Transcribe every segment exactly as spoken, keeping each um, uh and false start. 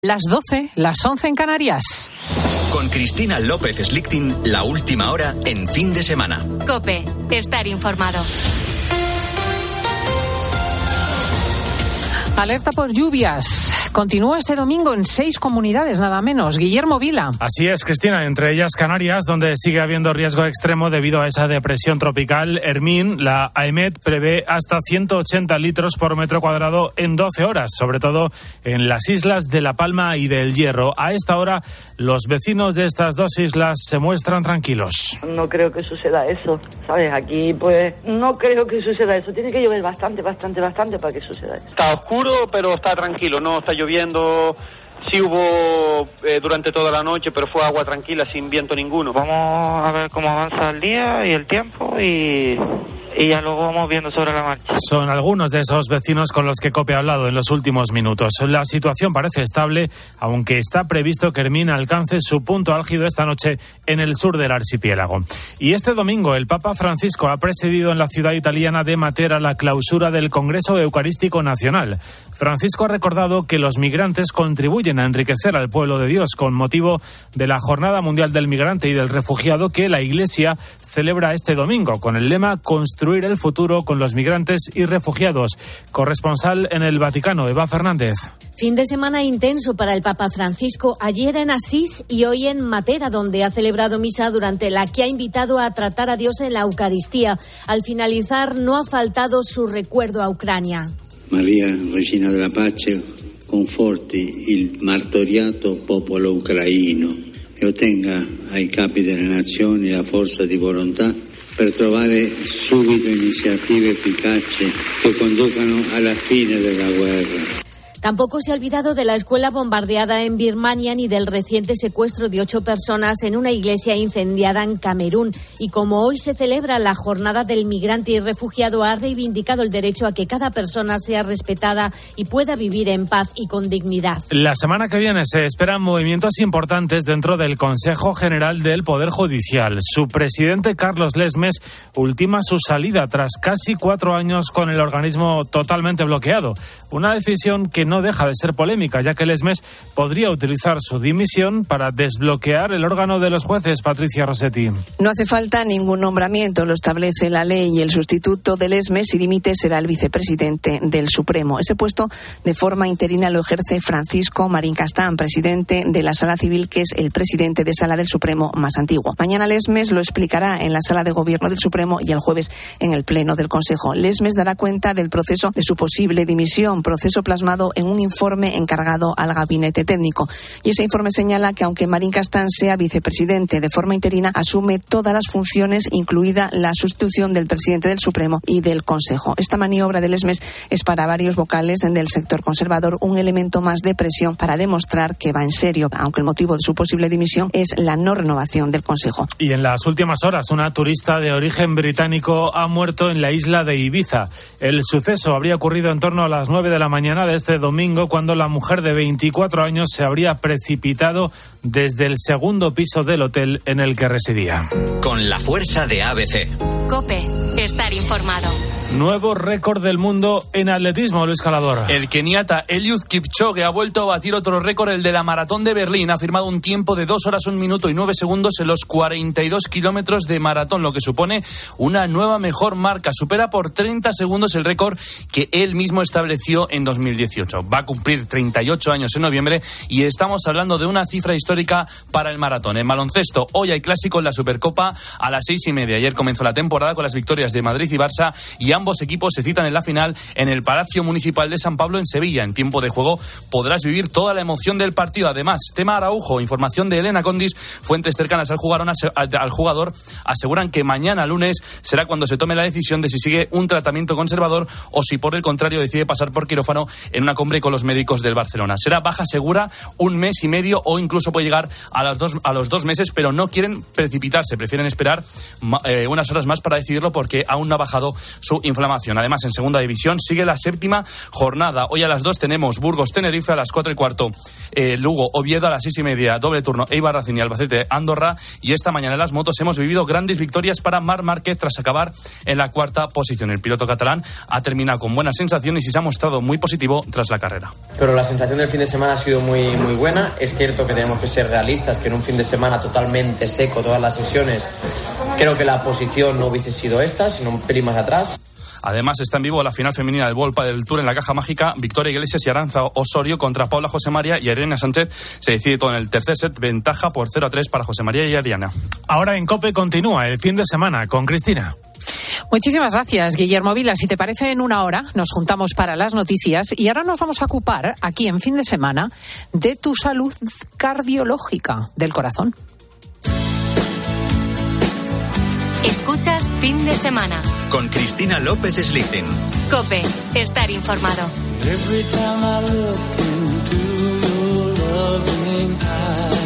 Las doce, las once en Canarias. Con Cristina López Slichting, la última hora en fin de semana. COPE, estar informado. Alerta por lluvias. Continúa este domingo en seis comunidades, nada menos. Guillermo Vila. Así es, Cristina, entre ellas Canarias, donde sigue habiendo riesgo extremo debido a esa depresión tropical Hermín. La AEMET prevé hasta ciento ochenta litros por metro cuadrado en doce horas, sobre todo en las islas de La Palma y del Hierro. A esta hora, los vecinos de estas dos islas se muestran tranquilos. No creo que suceda eso, ¿sabes? Aquí, pues, no creo que suceda eso. Tiene que llover bastante, bastante, bastante para que suceda eso. Está oscuro, pero está tranquilo, no está lloviendo. Sí hubo eh, durante toda la noche, pero fue agua tranquila, sin viento ninguno. Vamos a ver cómo avanza el día y el tiempo y, y ya luego vamos viendo sobre la marcha. Son algunos de esos vecinos con los que COPE ha hablado en los últimos minutos. La situación parece estable, aunque está previsto que Hermín alcance su punto álgido esta noche en el sur del archipiélago. Y este domingo el Papa Francisco ha presidido en la ciudad italiana de Matera la clausura del Congreso Eucarístico Nacional. Francisco ha recordado que los migrantes contribuyen a enriquecer al pueblo de Dios con motivo de la Jornada Mundial del Migrante y del Refugiado que la Iglesia celebra este domingo con el lema Construir el futuro con los migrantes y refugiados. Corresponsal en el Vaticano, Eva Fernández. Fin de semana intenso para el Papa Francisco, ayer en Asís y hoy en Matera, donde ha celebrado misa durante la que ha invitado a tratar a Dios en la Eucaristía. Al finalizar, no ha faltado su recuerdo a Ucrania. María, Regina della Pace, conforti il martoriato popolo ucraino e ottenga ai capi delle nazioni la forza di volontà per trovare subito iniziative efficaci che conducano alla fine della guerra. Tampoco se ha olvidado de la escuela bombardeada en Birmania ni del reciente secuestro de ocho personas en una iglesia incendiada en Camerún. Y como hoy se celebra la Jornada del Migrante y Refugiado, ha reivindicado el derecho a que cada persona sea respetada y pueda vivir en paz y con dignidad. La semana que viene se esperan movimientos importantes dentro del Consejo General del Poder Judicial. Su presidente, Carlos Lesmes, ultima su salida tras casi cuatro años con el organismo totalmente bloqueado. Una decisión que no deja de ser polémica, ya que Lesmes podría utilizar su dimisión para desbloquear el órgano de los jueces. Patricia Rossetti. No hace falta ningún nombramiento, lo establece la ley, y el sustituto de Lesmes, si dimite, será el vicepresidente del Supremo. Ese puesto de forma interina lo ejerce Francisco Marín Castán, presidente de la Sala Civil, que es el presidente de Sala del Supremo más antiguo. Mañana Lesmes lo explicará en la Sala de Gobierno del Supremo y el jueves en el Pleno del Consejo. Lesmes dará cuenta del proceso de su posible dimisión, proceso plasmado en un informe encargado al gabinete técnico. Y ese informe señala que aunque Marín Castán sea vicepresidente de forma interina, asume todas las funciones, incluida la sustitución del presidente del Supremo y del Consejo. Esta maniobra de Lesmes es para varios vocales del sector conservador un elemento más de presión para demostrar que va en serio, aunque el motivo de su posible dimisión es la no renovación del Consejo. Y en las últimas horas, una turista de origen británico ha muerto en la isla de Ibiza. El suceso habría ocurrido en torno a las nueve de la mañana de este domingo, cuando la mujer de veinticuatro años se habría precipitado desde el segundo piso del hotel en el que residía. Con la fuerza de A B C. COPE, estar informado. Nuevo récord del mundo en atletismo, Luis Calador. El keniata Eliud Kipchoge ha vuelto a batir otro récord, el de la maratón de Berlín. Ha firmado un tiempo de dos horas, un minuto y nueve segundos en los cuarenta y dos kilómetros de maratón, lo que supone una nueva mejor marca. Supera por treinta segundos el récord que él mismo estableció en dos mil dieciocho. Va a cumplir treinta y ocho años en noviembre y estamos hablando de una cifra histórica para el maratón. En baloncesto, hoy hay clásico en la Supercopa a las seis y media. Ayer comenzó la temporada con las victorias de Madrid y Barça y ambos equipos se citan en la final en el Palacio Municipal de San Pablo en Sevilla. En tiempo de juego podrás vivir toda la emoción del partido. Además, tema Araujo, información de Elena Condis. Fuentes cercanas al jugador, al jugador aseguran que mañana lunes será cuando se tome la decisión de si sigue un tratamiento conservador o si por el contrario decide pasar por quirófano en una cumbre con los médicos del Barcelona. Será baja segura un mes y medio o incluso puede llegar a, las dos, a los dos meses, pero no quieren precipitarse, prefieren esperar eh, unas horas más para decidirlo porque aún no ha bajado su información inflamación. Además, en segunda división sigue la séptima jornada. Hoy a las dos tenemos Burgos-Tenerife, a las cuatro y cuarto eh, Lugo-Oviedo, a las seis y media doble turno Eibar-Racing y Albacete-Andorra. Y esta mañana en las motos hemos vivido grandes victorias para Marc Márquez tras acabar en la cuarta posición. El piloto catalán ha terminado con buenas sensaciones y se ha mostrado muy positivo tras la carrera. Pero la sensación del fin de semana ha sido muy, muy buena. Es cierto que tenemos que ser realistas, que en un fin de semana totalmente seco todas las sesiones, creo que la posición no hubiese sido esta, sino un pelín más atrás. Además, está en vivo la final femenina del Volpa del Tour en la Caja Mágica. Victoria Iglesias y Aranza Osorio contra Paula José María y Ariana Sánchez. Se decide todo en el tercer set, ventaja por cero a tres para José María y Ariana. Ahora en COPE continúa el fin de semana con Cristina. Muchísimas gracias, Guillermo Vila. Si te parece, en una hora nos juntamos para las noticias y ahora nos vamos a ocupar, aquí en fin de semana, de tu salud cardiológica del corazón. Escuchas Fin de Semana con Cristina López Slichting. COPE, estar informado. Every time I look into your loving eyes.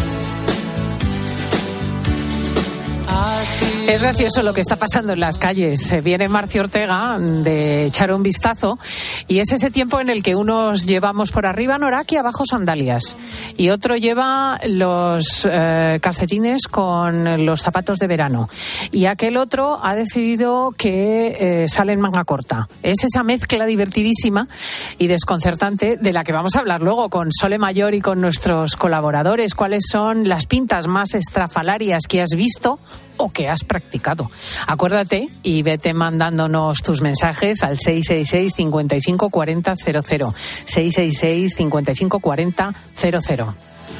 Es gracioso lo que está pasando en las calles. Viene Marcio Ortega de echar un vistazo y es ese tiempo en el que unos llevamos por arriba anorak y abajo sandalias y otro lleva los eh, calcetines con los zapatos de verano y aquel otro ha decidido que eh, sale en manga corta. Es esa mezcla divertidísima y desconcertante de la que vamos a hablar luego con Sole Mayor y con nuestros colaboradores. ¿Cuáles son las pintas más estrafalarias que has visto o que has practicado? Acuérdate y vete mandándonos tus mensajes al seis seis seis, cinco cinco cuatro cero cero cero. seis seis seis, cinco cinco cuatro cero cero cero.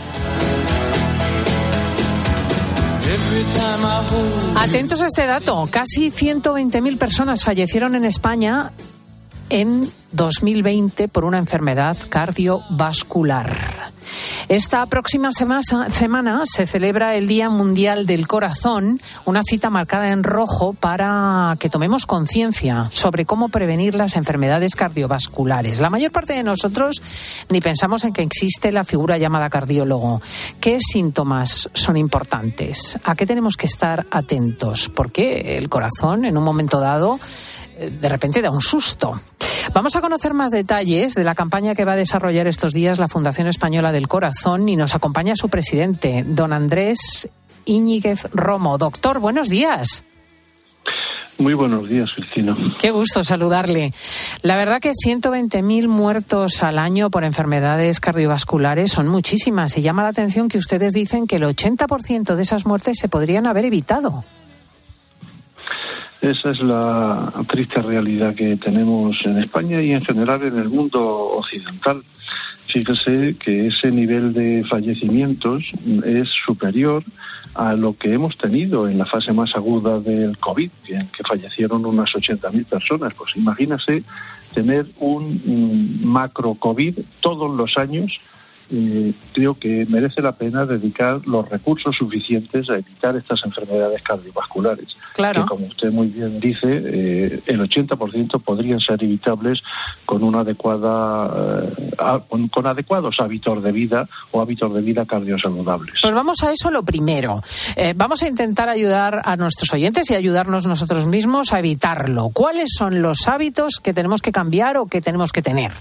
Atentos a este dato. Casi ciento veinte mil personas fallecieron en España en dos mil veinte por una enfermedad cardiovascular. Esta próxima semana se celebra el Día Mundial del Corazón, una cita marcada en rojo para que tomemos conciencia sobre cómo prevenir las enfermedades cardiovasculares. La mayor parte de nosotros ni pensamos en que existe la figura llamada cardiólogo. ¿Qué síntomas son importantes? ¿A qué tenemos que estar atentos? Porque el corazón, en un momento dado, de repente da un susto. Vamos a conocer más detalles de la campaña que va a desarrollar estos días la Fundación Española del Corazón y nos acompaña su presidente, don Andrés Íñiguez Romo. Doctor, buenos días. Muy buenos días, Cristina. Qué gusto saludarle. La verdad que ciento veinte mil muertos al año por enfermedades cardiovasculares son muchísimas y llama la atención que ustedes dicen que el ochenta por ciento de esas muertes se podrían haber evitado. Esa es la triste realidad que tenemos en España y en general en el mundo occidental. Fíjese que ese nivel de fallecimientos es superior a lo que hemos tenido en la fase más aguda del COVID, en que fallecieron unas ochenta mil personas. Pues imagínese tener un macro COVID todos los años. Eh, creo que merece la pena dedicar los recursos suficientes a evitar estas enfermedades cardiovasculares. Claro. Que, como usted muy bien dice, eh, el ochenta por ciento podrían ser evitables con una adecuada, eh, con, con adecuados hábitos de vida o hábitos de vida cardiosaludables. Pues vamos a eso lo primero. Eh, vamos a intentar ayudar a nuestros oyentes y ayudarnos nosotros mismos a evitarlo. ¿Cuáles son los hábitos que tenemos que cambiar o que tenemos que tener?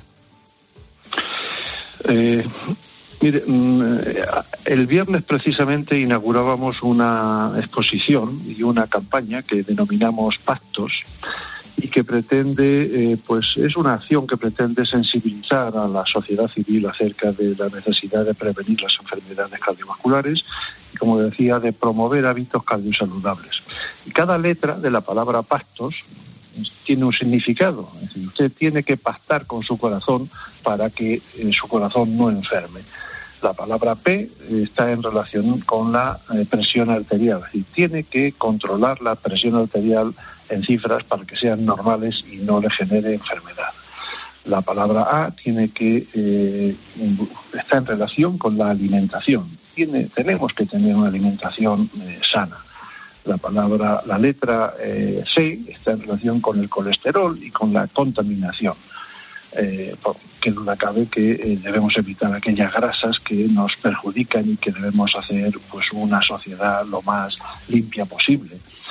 Eh, mire, el viernes precisamente inaugurábamos una exposición y una campaña que denominamos Pactos y que pretende, eh, pues es una acción que pretende sensibilizar a la sociedad civil acerca de la necesidad de prevenir las enfermedades cardiovasculares y, como decía, de promover hábitos cardiosaludables. Y cada letra de la palabra pactos tiene un significado. Es decir, usted tiene que pactar con su corazón para que eh, su corazón no enferme. La palabra P eh, está en relación con la eh, presión arterial. Es decir, tiene que controlar la presión arterial en cifras para que sean normales y no le genere enfermedad. La palabra A tiene que eh, está en relación con la alimentación. Tiene, tenemos que tener una alimentación eh, sana. La palabra, la letra eh, C está en relación con el colesterol y con la contaminación. Eh, que duda cabe que eh, debemos evitar aquellas grasas que nos perjudican y que debemos hacer pues una sociedad lo más limpia posible.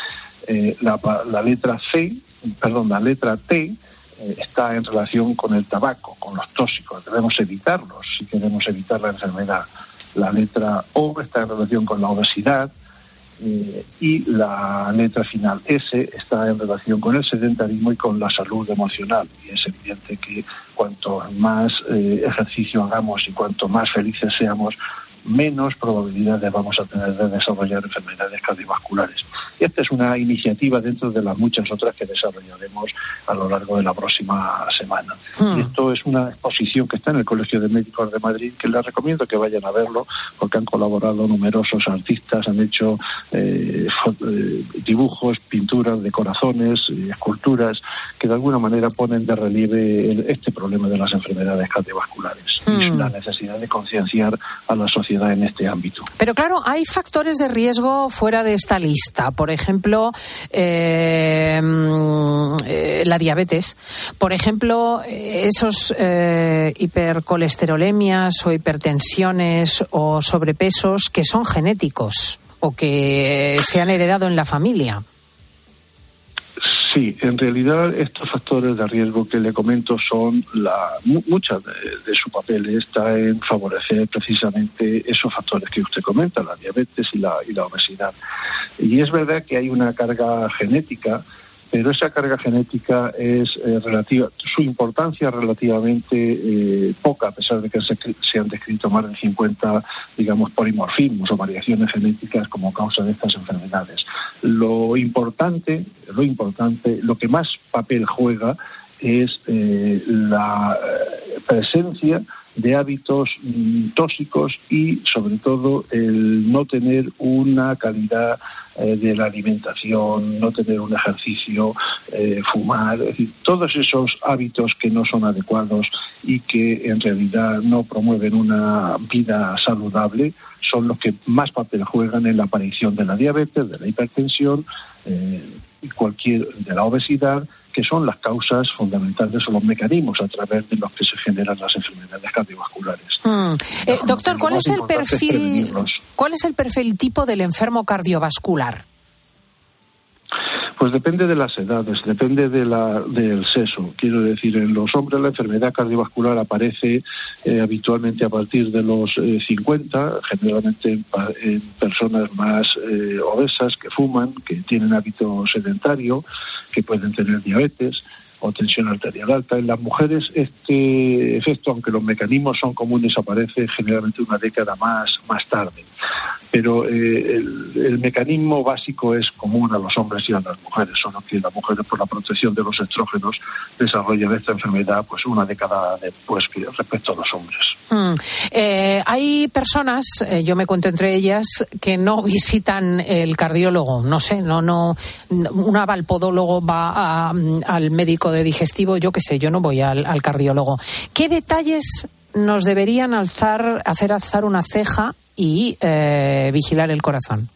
Eh, la, la letra C, perdón, la letra T eh, está en relación con el tabaco, con los tóxicos. Debemos evitarlos si queremos evitar la enfermedad. La letra O está en relación con la obesidad. Eh, y la letra final S está en relación con el sedentarismo y con la salud emocional. Y es evidente que cuanto más eh, ejercicio hagamos y cuanto más felices seamos, menos probabilidades vamos a tener de desarrollar enfermedades cardiovasculares. Y esta es una iniciativa dentro de las muchas otras que desarrollaremos a lo largo de la próxima semana. Hmm. Y esto es una exposición que está en el Colegio de Médicos de Madrid, que les recomiendo que vayan a verlo, porque han colaborado numerosos artistas, han hecho eh, eh, dibujos, pinturas de corazones, eh, esculturas, que de alguna manera ponen de relieve el, este problema de las enfermedades cardiovasculares hmm. y la necesidad de concienciar a la sociedad en este ámbito. Pero claro, hay factores de riesgo fuera de esta lista. Por ejemplo, eh, eh, la diabetes. Por ejemplo, esos eh, hipercolesterolemias o hipertensiones o sobrepesos que son genéticos o que se han heredado en la familia. Sí, en realidad estos factores de riesgo que le comento son la mucha de, de su papel está en favorecer precisamente esos factores que usted comenta, la diabetes y la y la obesidad. Y es verdad que hay una carga genética, pero esa carga genética es eh, relativa, su importancia es relativamente eh, poca, a pesar de que se, se han descrito más de cincuenta, digamos, polimorfismos o variaciones genéticas como causa de estas enfermedades. Lo importante, lo importante, lo que más papel juega es eh, la presencia de hábitos mm, tóxicos y, sobre todo, el no tener una calidad eh, de la alimentación, no tener un ejercicio, eh, fumar, es decir, todos esos hábitos que no son adecuados y que en realidad no promueven una vida saludable son los que más papel juegan en la aparición de la diabetes, de la hipertensión eh, y cualquier de la obesidad, que son las causas fundamentales o los mecanismos a través de los que se generan las enfermedades cardiovasculares. Mm. Eh, doctor, ¿cuál es el perfil? ¿Cuál es el perfil tipo del enfermo cardiovascular? Pues depende de las edades, depende de la, del sexo. Quiero decir, en los hombres la enfermedad cardiovascular aparece eh, habitualmente a partir de los eh, cincuenta, generalmente en, en personas más eh, obesas, que fuman, que tienen hábito sedentario, que pueden tener diabetes o tensión arterial alta. En las mujeres este efecto, aunque los mecanismos son comunes, aparece generalmente una década más, más tarde. Pero eh, el, el mecanismo básico es común a los hombres y a las mujeres, solo que las mujeres, por la protección de los estrógenos, desarrollan esta enfermedad pues una década después que respecto a los hombres. Mm. Eh, hay personas, eh, yo me cuento entre ellas, que no visitan el cardiólogo, no sé, no, no, una va al podólogo, va a, al médico de digestivo, yo qué sé, yo no voy al, al cardiólogo. ¿Qué detalles nos deberían alzar, hacer alzar una ceja y eh, vigilar el corazón?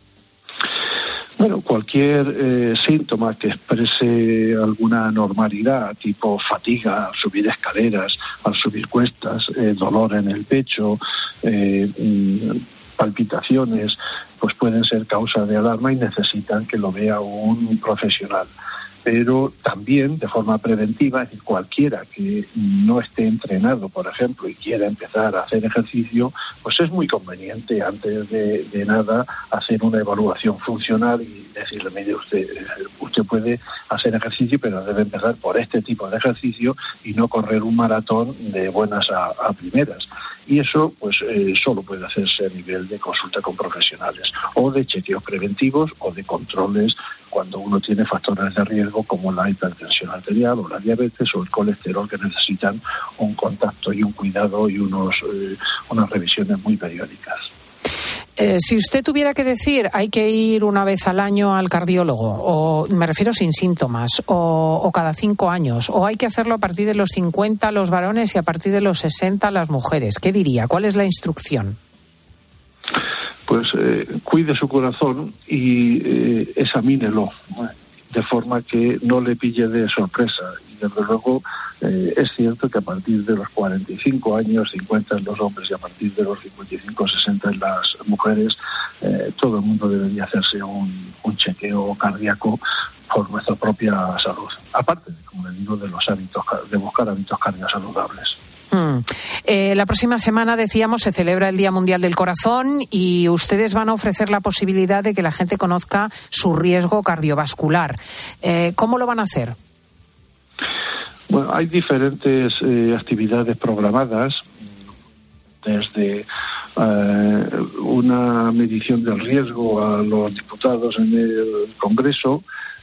Bueno, cualquier eh, síntoma que exprese alguna normalidad, tipo fatiga al subir escaleras, al subir cuestas, eh, dolor en el pecho, eh, palpitaciones, pues pueden ser causa de alarma y necesitan que lo vea un profesional. Pero también de forma preventiva, es decir, cualquiera que no esté entrenado, por ejemplo, y quiera empezar a hacer ejercicio, pues es muy conveniente antes de, de nada hacer una evaluación funcional y decirle, mire, usted, usted puede hacer ejercicio, pero debe empezar por este tipo de ejercicio y no correr un maratón de buenas a, a primeras. Y eso pues eh, solo puede hacerse a nivel de consulta con profesionales o de chequeos preventivos o de controles cuando uno tiene factores de riesgo como la hipertensión arterial o la diabetes o el colesterol, que necesitan un contacto y un cuidado y unos eh, unas revisiones muy periódicas. Eh, si usted tuviera que decir, hay que ir una vez al año al cardiólogo, o me refiero sin síntomas, o, o cada cinco años, o hay que hacerlo a partir de los cincuenta los varones y a partir de los sesenta las mujeres, ¿qué diría? ¿Cuál es la instrucción? Pues eh, cuide su corazón y eh, examínelo de forma que no le pille de sorpresa. desde luego eh, es cierto que a partir de los cuarenta y cinco años, cincuenta en los hombres y a partir de los cincuenta y cinco, sesenta en las mujeres, eh, todo el mundo debería hacerse un, un chequeo cardíaco por nuestra propia salud. Aparte, como le digo, de los hábitos, de buscar hábitos cardiosaludables. Mm. Eh, la próxima semana, decíamos, se celebra el Día Mundial del Corazón y ustedes van a ofrecer la posibilidad de que la gente conozca su riesgo cardiovascular. Eh, ¿Cómo lo van a hacer? Bueno, hay diferentes eh, actividades programadas, desde eh, una medición del riesgo a los diputados en el Congreso,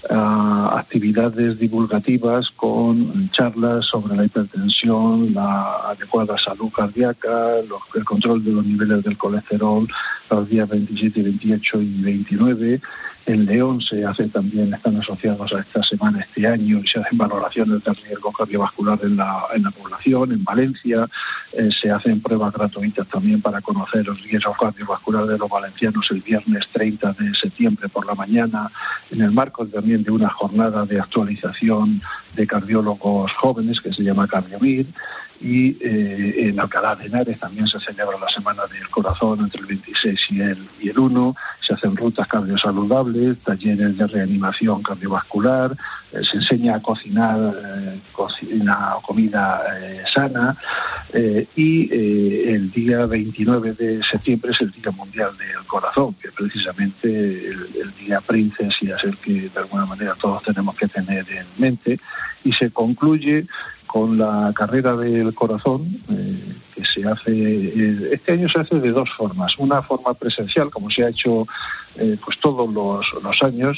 a actividades divulgativas con charlas sobre la hipertensión, la adecuada salud cardíaca, los, el control de los niveles del colesterol los días veintisiete, veintiocho y veintinueve. En León se hace también, están asociados a esta semana este año y se hacen valoraciones del riesgo cardiovascular en la, en la población. En Valencia eh, se hacen pruebas gratuitas también para conocer el riesgo cardiovascular de los valencianos el viernes treinta de septiembre por la mañana, en el marco también de una jornada de actualización de cardiólogos jóvenes que se llama Cardiomir. Y eh, en Alcalá de Henares también se celebra la Semana del Corazón entre el veintiséis y el, y el uno. Se hacen rutas cardiosaludables, talleres de reanimación cardiovascular, eh, se enseña a cocinar eh, cocina o comida eh, sana eh, y eh, el día veintinueve de septiembre es el Día Mundial del Corazón, que precisamente el, el día princes y es el que de alguna manera todos tenemos que tener en mente, y se concluye con la carrera del corazón, eh, que se hace, eh, este año se hace de dos formas. Una forma presencial, como se ha hecho eh, pues todos los, los años,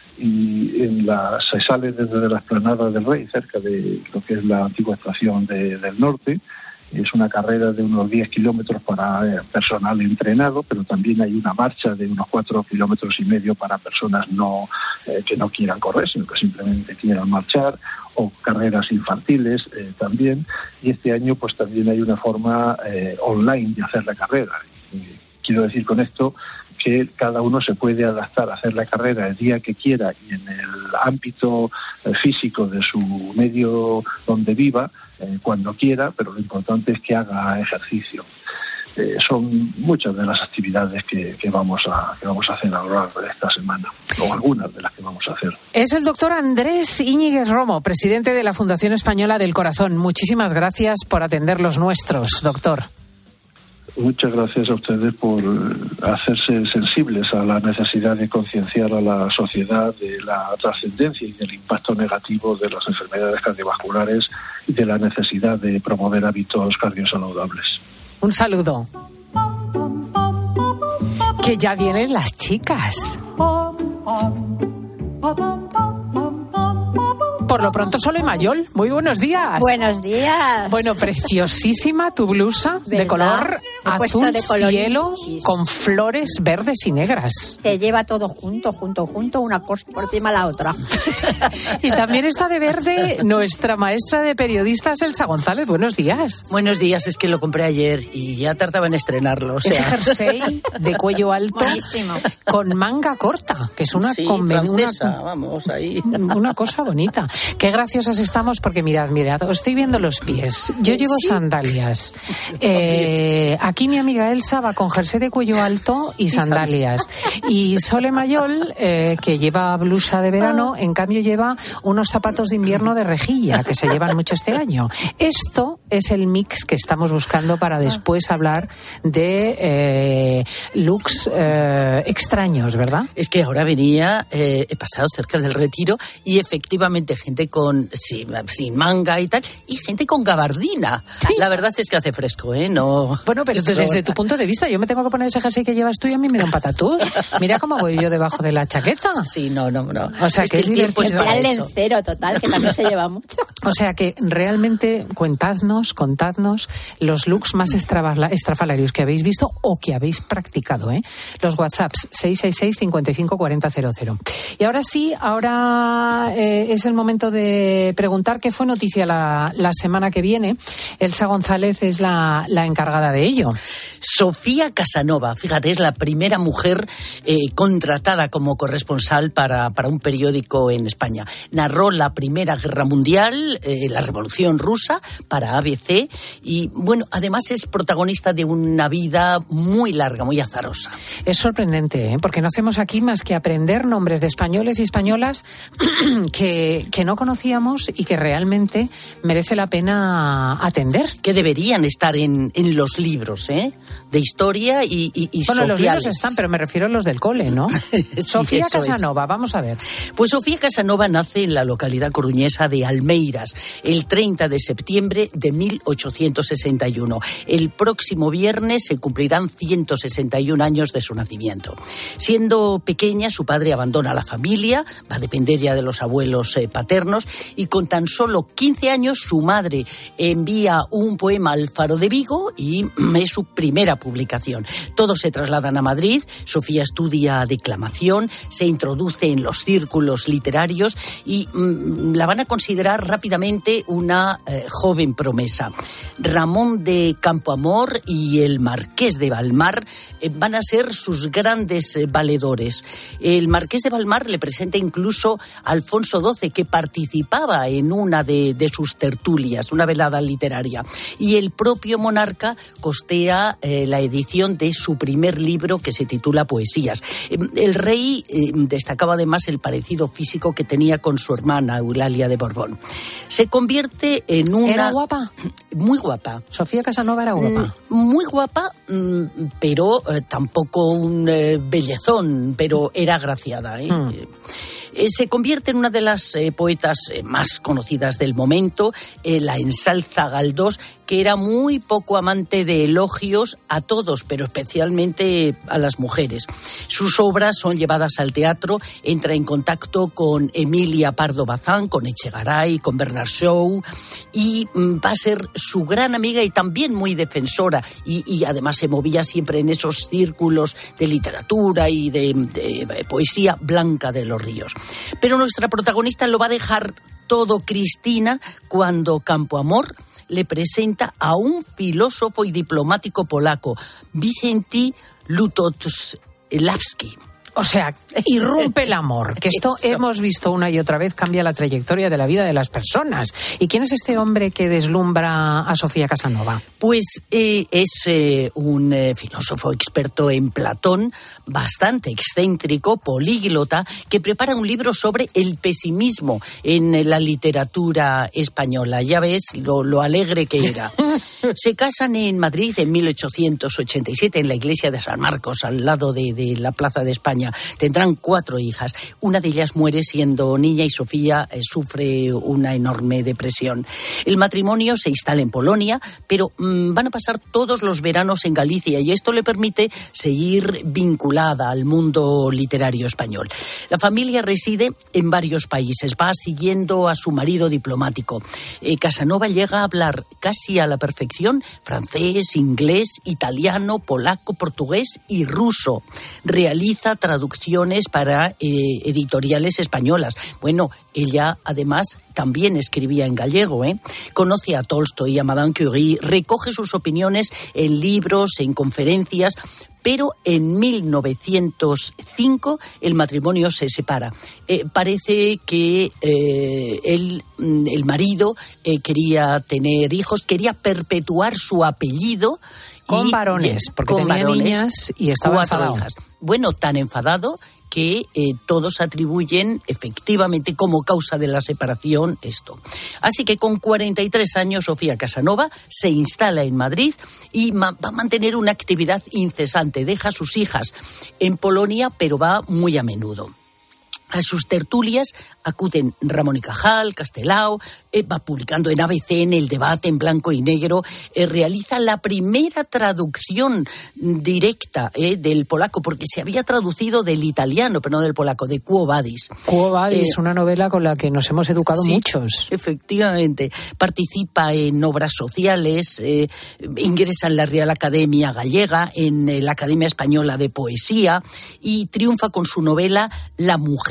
y en la, se sale desde la Explanada del Rey, cerca de lo que es la antigua estación de, del norte. Es una carrera de unos diez kilómetros para eh, personal entrenado, pero también hay una marcha de unos cuatro kilómetros y medio para personas no eh, que no quieran correr, sino que simplemente quieran marchar, o carreras infantiles eh, también. Y este año pues también hay una forma eh, online de hacer la carrera. Y quiero decir con esto que cada uno se puede adaptar a hacer la carrera el día que quiera y en el ámbito eh, físico de su medio donde viva, eh, cuando quiera, pero lo importante es que haga ejercicio. Eh, son muchas de las actividades que, que, vamos a, que vamos a hacer a lo largo de esta semana, o algunas de las que vamos a hacer. Es el doctor Andrés Íñiguez Romo, presidente de la Fundación Española del Corazón. Muchísimas gracias por atender los nuestros, doctor. Muchas gracias a ustedes por hacerse sensibles a la necesidad de concienciar a la sociedad de la trascendencia y del impacto negativo de las enfermedades cardiovasculares y de la necesidad de promover hábitos cardiosaludables. Un saludo. Que ya vienen las chicas. Por lo pronto solo Mayol. Muy buenos días. Buenos días. Bueno, preciosísima tu blusa, ¿verdad? De color azul de cielo con flores verdes y negras. Se lleva todo junto, junto, junto, una cosa por encima de la otra. Y también está de verde nuestra maestra de periodistas, Elsa González. Buenos días. Buenos días, es que lo compré ayer y ya tardaba en estrenarlo. O sea. Ese jersey de cuello alto. Buenísimo. Con manga corta, que es una sí, conven- francesa, una, vamos, ahí. Una cosa bonita. Qué graciosas estamos porque mirad, mirad, os estoy viendo los pies. Yo llevo sí. sandalias. Eh, aquí mi amiga Elsa va con jersey de cuello alto y sandalias. Y Sole Mayol, eh, que lleva blusa de verano, en cambio lleva unos zapatos de invierno de rejilla, que se llevan mucho este año. Esto es el mix que estamos buscando para después hablar de eh, looks eh, extraños, ¿verdad? Es que ahora venía, eh, he pasado cerca del Retiro y efectivamente gente con sin, sin manga y tal, y gente con gabardina. ¿Sí? La verdad es que hace fresco, ¿eh? No. Bueno, pero desde, desde tu punto de vista, yo me tengo que poner ese jersey que llevas tú y a mí me da un patatús. Mira cómo voy yo debajo de la chaqueta. Sí, no, no, no. O sea, es que, que es divertido. El lencero total, que también se lleva mucho. O sea, que realmente contadnos, contadnos los looks más estrafalarios que habéis visto o que habéis practicado, ¿eh? Los WhatsApps seis seis seis, cinco cinco, cuatro cero cero cero. Y ahora sí, ahora eh, es el momento de preguntar qué fue noticia la, la semana que viene. Elsa González es la, la encargada de ello. Sofía Casanova, fíjate, es la primera mujer eh, contratada como corresponsal para, para un periódico en España. Narró la Primera Guerra Mundial, eh, la Revolución Rusa para A B C y, bueno, además es protagonista de una vida muy larga, muy azarosa. Es sorprendente, ¿eh? Porque no hacemos aquí más que aprender nombres de españoles y españolas que, que no conocíamos y que realmente merece la pena atender. Que deberían estar en, en los libros, ¿eh? De historia y, y, y bueno, sociales. Los libros están, pero me refiero a los del cole, ¿no? Sí, Sofía Casanova, es. Vamos a ver. Pues Sofía Casanova nace en la localidad coruñesa de Almeiras el treinta de septiembre de mil ochocientos sesenta y uno. El próximo viernes se cumplirán ciento sesenta y un años de su nacimiento. Siendo pequeña, su padre abandona la familia, va a depender ya de los abuelos eh, paternos, y con tan solo quince años su madre envía un poema al Faro de Vigo y es su primera publicación. Todos se trasladan a Madrid, Sofía estudia declamación, se introduce en los círculos literarios y mmm, la van a considerar rápidamente una eh, joven promesa. Ramón de Campoamor y el Marqués de Balmar eh, van a ser sus grandes eh, valedores. El Marqués de Balmar le presenta incluso a Alfonso doce, que participaba en una de, de sus tertulias, una velada literaria. Y el propio monarca costea eh, la edición de su primer libro, que se titula Poesías. Eh, el rey eh, destacaba además el parecido físico que tenía con su hermana Eulalia de Borbón. Se convierte en una... ¿Era guapa? Muy guapa. Sofía Casanova era guapa. Muy guapa, pero eh, tampoco un eh, bellezón, pero era agraciada, ¿eh? Mm. Eh, se convierte en una de las eh, poetas eh, más conocidas del momento. Eh, la ensalza Galdós, que era muy poco amante de elogios a todos, pero especialmente a las mujeres. Sus obras son llevadas al teatro, entra en contacto con Emilia Pardo Bazán, con Echegaray, con Bernard Shaw, y mm, va a ser su gran amiga y también muy defensora, y, y además se movía siempre en esos círculos de literatura y de, de, de poesía, Blanca de los Ríos. Pero nuestra protagonista lo va a dejar todo, Cristina, cuando Campoamor le presenta a un filósofo y diplomático polaco, Wincentí Lutosławski. O sea, irrumpe el amor, que esto Eso. hemos visto una y otra vez, cambia la trayectoria de la vida de las personas. ¿Y quién es este hombre que deslumbra a Sofía Casanova? Pues eh, es eh, un eh, filósofo experto en Platón, bastante excéntrico, políglota, que prepara un libro sobre el pesimismo en la literatura española. Ya ves lo, lo alegre que era. Se casan en Madrid en mil ochocientos ochenta y siete, en la iglesia de San Marcos, al lado de, de la Plaza de España. Tendrán cuatro hijas. Una de ellas muere siendo niña y Sofía eh, sufre una enorme depresión. El matrimonio se instala en Polonia, pero mmm, van a pasar todos los veranos en Galicia y esto le permite seguir vinculada al mundo literario español. La familia reside en varios países, va siguiendo a su marido diplomático. Eh, Casanova llega a hablar casi a la perfección francés, inglés, italiano, polaco, portugués y ruso. Realiza traducciones para eh, editoriales españolas. Bueno, ella además también escribía en gallego, ¿eh? Conoce a Tolstoy y a Madame Curie, recoge sus opiniones en libros, en conferencias, pero en mil novecientos cinco el matrimonio se separa. Eh, parece que eh, él, el marido eh, quería tener hijos, quería perpetuar su apellido. Con y, varones, porque con tenía varones, niñas y estaba cuatro enfadado. hijas. Bueno, tan enfadado que eh, todos atribuyen efectivamente como causa de la separación esto. Así que con cuarenta y tres años Sofía Casanova se instala en Madrid y ma- va a mantener una actividad incesante. Deja a sus hijas en Polonia, pero va muy a menudo. A sus tertulias acuden Ramón y Cajal, Castelao, eh, va publicando en A B C, en El Debate, en blanco y negro, eh, realiza la primera traducción directa eh, del polaco, porque se había traducido del italiano, pero no del polaco, de Quo Vadis. Quo Vadis, Eh, una novela con la que nos hemos educado sí, muchos. Efectivamente. Participa en obras sociales, eh, ingresa en la Real Academia Gallega, en eh, la Academia Española de Poesía, y triunfa con su novela La mujer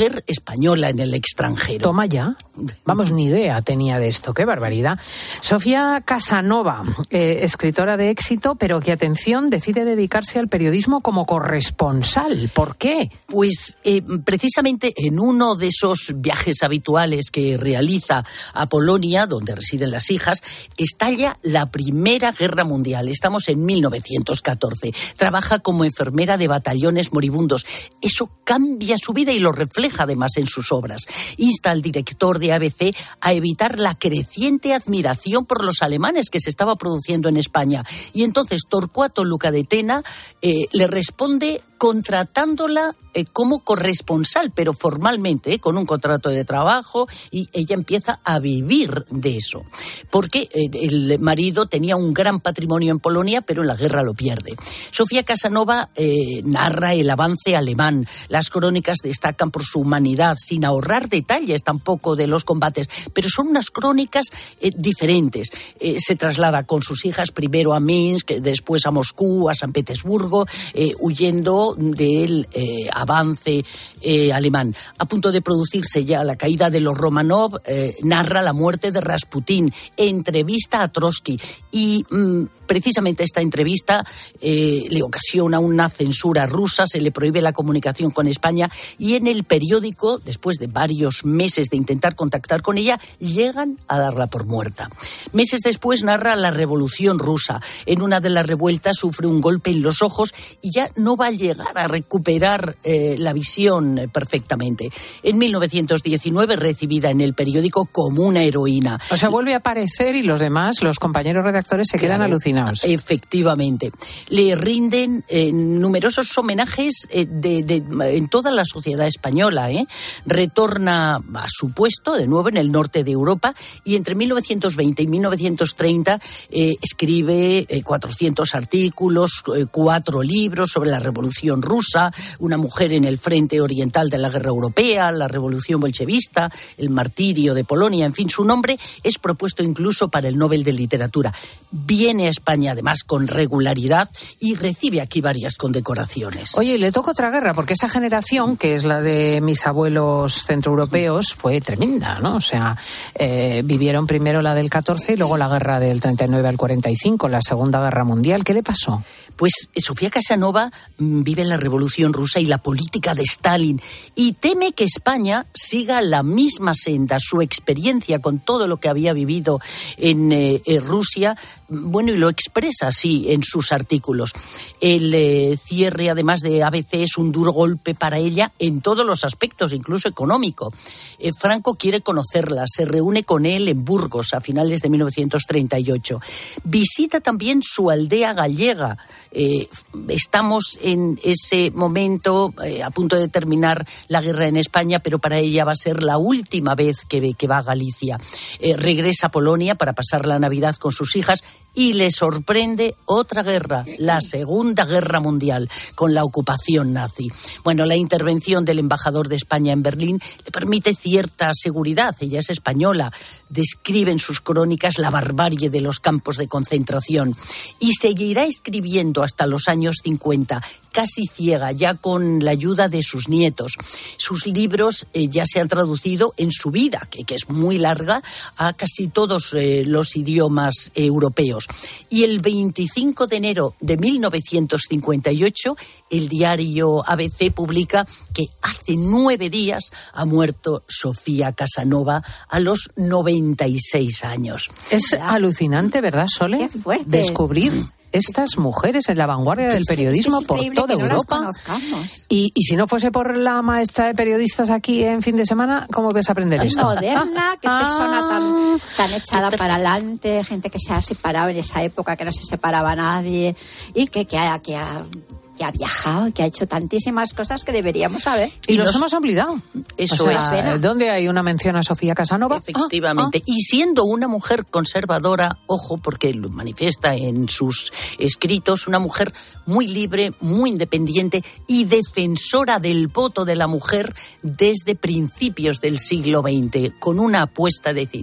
mujer española en el extranjero. Toma ya. Vamos, ni idea tenía de esto. Qué barbaridad. Sofía Casanova, eh, escritora de éxito, pero que, atención, decide dedicarse al periodismo como corresponsal. ¿Por qué? Pues eh, precisamente en uno de esos viajes habituales que realiza a Polonia, donde residen las hijas, estalla la Primera Guerra Mundial. Estamos en mil novecientos catorce. Trabaja como enfermera de batallones moribundos. Eso cambia su vida y lo refleja además en sus obras. Insta al director de A B C a evitar la creciente admiración por los alemanes que se estaba produciendo en España. Y entonces Torcuato Luca de Tena eh, le responde contratándola eh, como corresponsal, pero formalmente, eh, con un contrato de trabajo, y ella empieza a vivir de eso. Porque eh, el marido tenía un gran patrimonio en Polonia, pero en la guerra lo pierde. Sofía Casanova eh, narra el avance alemán. Las crónicas destacan por su humanidad, sin ahorrar detalles tampoco de los combates, pero son unas crónicas eh, diferentes. Eh, se traslada con sus hijas primero a Minsk, después a Moscú, a San Petersburgo, eh, huyendo del eh, avance eh, alemán. A punto de producirse ya la caída de los Romanov, eh, narra la muerte de Rasputín, entrevista a Trotsky y mmm, precisamente esta entrevista eh, le ocasiona una censura rusa, se le prohíbe la comunicación con España y en el periódico, después de varios meses de intentar contactar con ella, llegan a darla por muerta. Meses después narra la Revolución Rusa. En una de las revueltas sufre un golpe en los ojos y ya no va a llegar a recuperar eh, la visión eh, perfectamente. En mil novecientos diecinueve, recibida en el periódico como una heroína. O sea, vuelve a aparecer y los demás, los compañeros redactores, se quedan claro, alucinados. Efectivamente. Le rinden eh, numerosos homenajes eh, de, de, en toda la sociedad española. ¿eh? Retorna a su puesto, de nuevo, en el norte de Europa, y entre mil novecientos veinte y mil novecientos treinta eh, escribe eh, cuatrocientos artículos, eh, cuatro libros sobre la Revolución Rusa, una mujer en el frente oriental de la guerra europea, la Revolución bolchevista, el martirio de Polonia, en fin, su nombre es propuesto incluso para el Nobel de Literatura. Viene a España además con regularidad y recibe aquí varias condecoraciones. Oye, y le toca otra guerra, porque esa generación, que es la de mis abuelos centroeuropeos, fue tremenda, ¿no? O sea, eh, vivieron primero la del catorce y luego la guerra del treinta y nueve al cuarenta y cinco, la Segunda Guerra Mundial. ¿Qué le pasó? Pues Sofía Casanova vive la Revolución Rusa y la política de Stalin y teme que España siga la misma senda. Su experiencia con todo lo que había vivido en eh, Rusia, bueno, y lo expresa así en sus artículos. El eh, cierre, además de A B C, es un duro golpe para ella en todos los aspectos, incluso económico. Eh, Franco quiere conocerla, se reúne con él en Burgos a finales de mil novecientos treinta y ocho. Visita también su aldea gallega. Eh, estamos en ese momento eh, a punto de terminar la guerra en España, pero para ella va a ser la última vez que, que va a Galicia. Eh, regresa a Polonia para pasar la Navidad con sus hijas y le sorprende otra guerra, la Segunda Guerra Mundial, con la ocupación nazi. Bueno, la intervención del embajador de España en Berlín le permite cierta seguridad. Ella es española, describe en sus crónicas la barbarie de los campos de concentración y seguirá escribiendo hasta los años cincuenta, casi ciega, ya con la ayuda de sus nietos. Sus libros eh, ya se han traducido en su vida, que, que es muy larga, a casi todos eh, los idiomas eh, europeos. Y el veinticinco de enero de mil novecientos cincuenta y ocho, el diario A B C publica que hace nueve días ha muerto Sofía Casanova a los noventa y seis años. Es alucinante, ¿verdad, Sole? Qué fuerte. Descubrir estas mujeres en la vanguardia del periodismo es por toda que no Europa. las conozcamos. Y, y si no fuese por la maestra de periodistas aquí en fin de semana, ¿cómo ves a aprender esto? Moderna, qué Ah. persona tan, tan echada para adelante, gente que se ha separado en esa época, que no se separaba nadie, y que, que, ha, que, ha, que ha viajado, que ha hecho tantísimas cosas que deberíamos saber. Y nos hemos olvidado. Eso O sea, es. ¿dónde hay una mención a Sofía Casanova? Efectivamente. Ah, ah. Y siendo una mujer conservadora, ojo, porque lo manifiesta en sus escritos, una mujer muy libre, muy independiente y defensora del voto de la mujer desde principios del siglo veinte, con una apuesta decidida.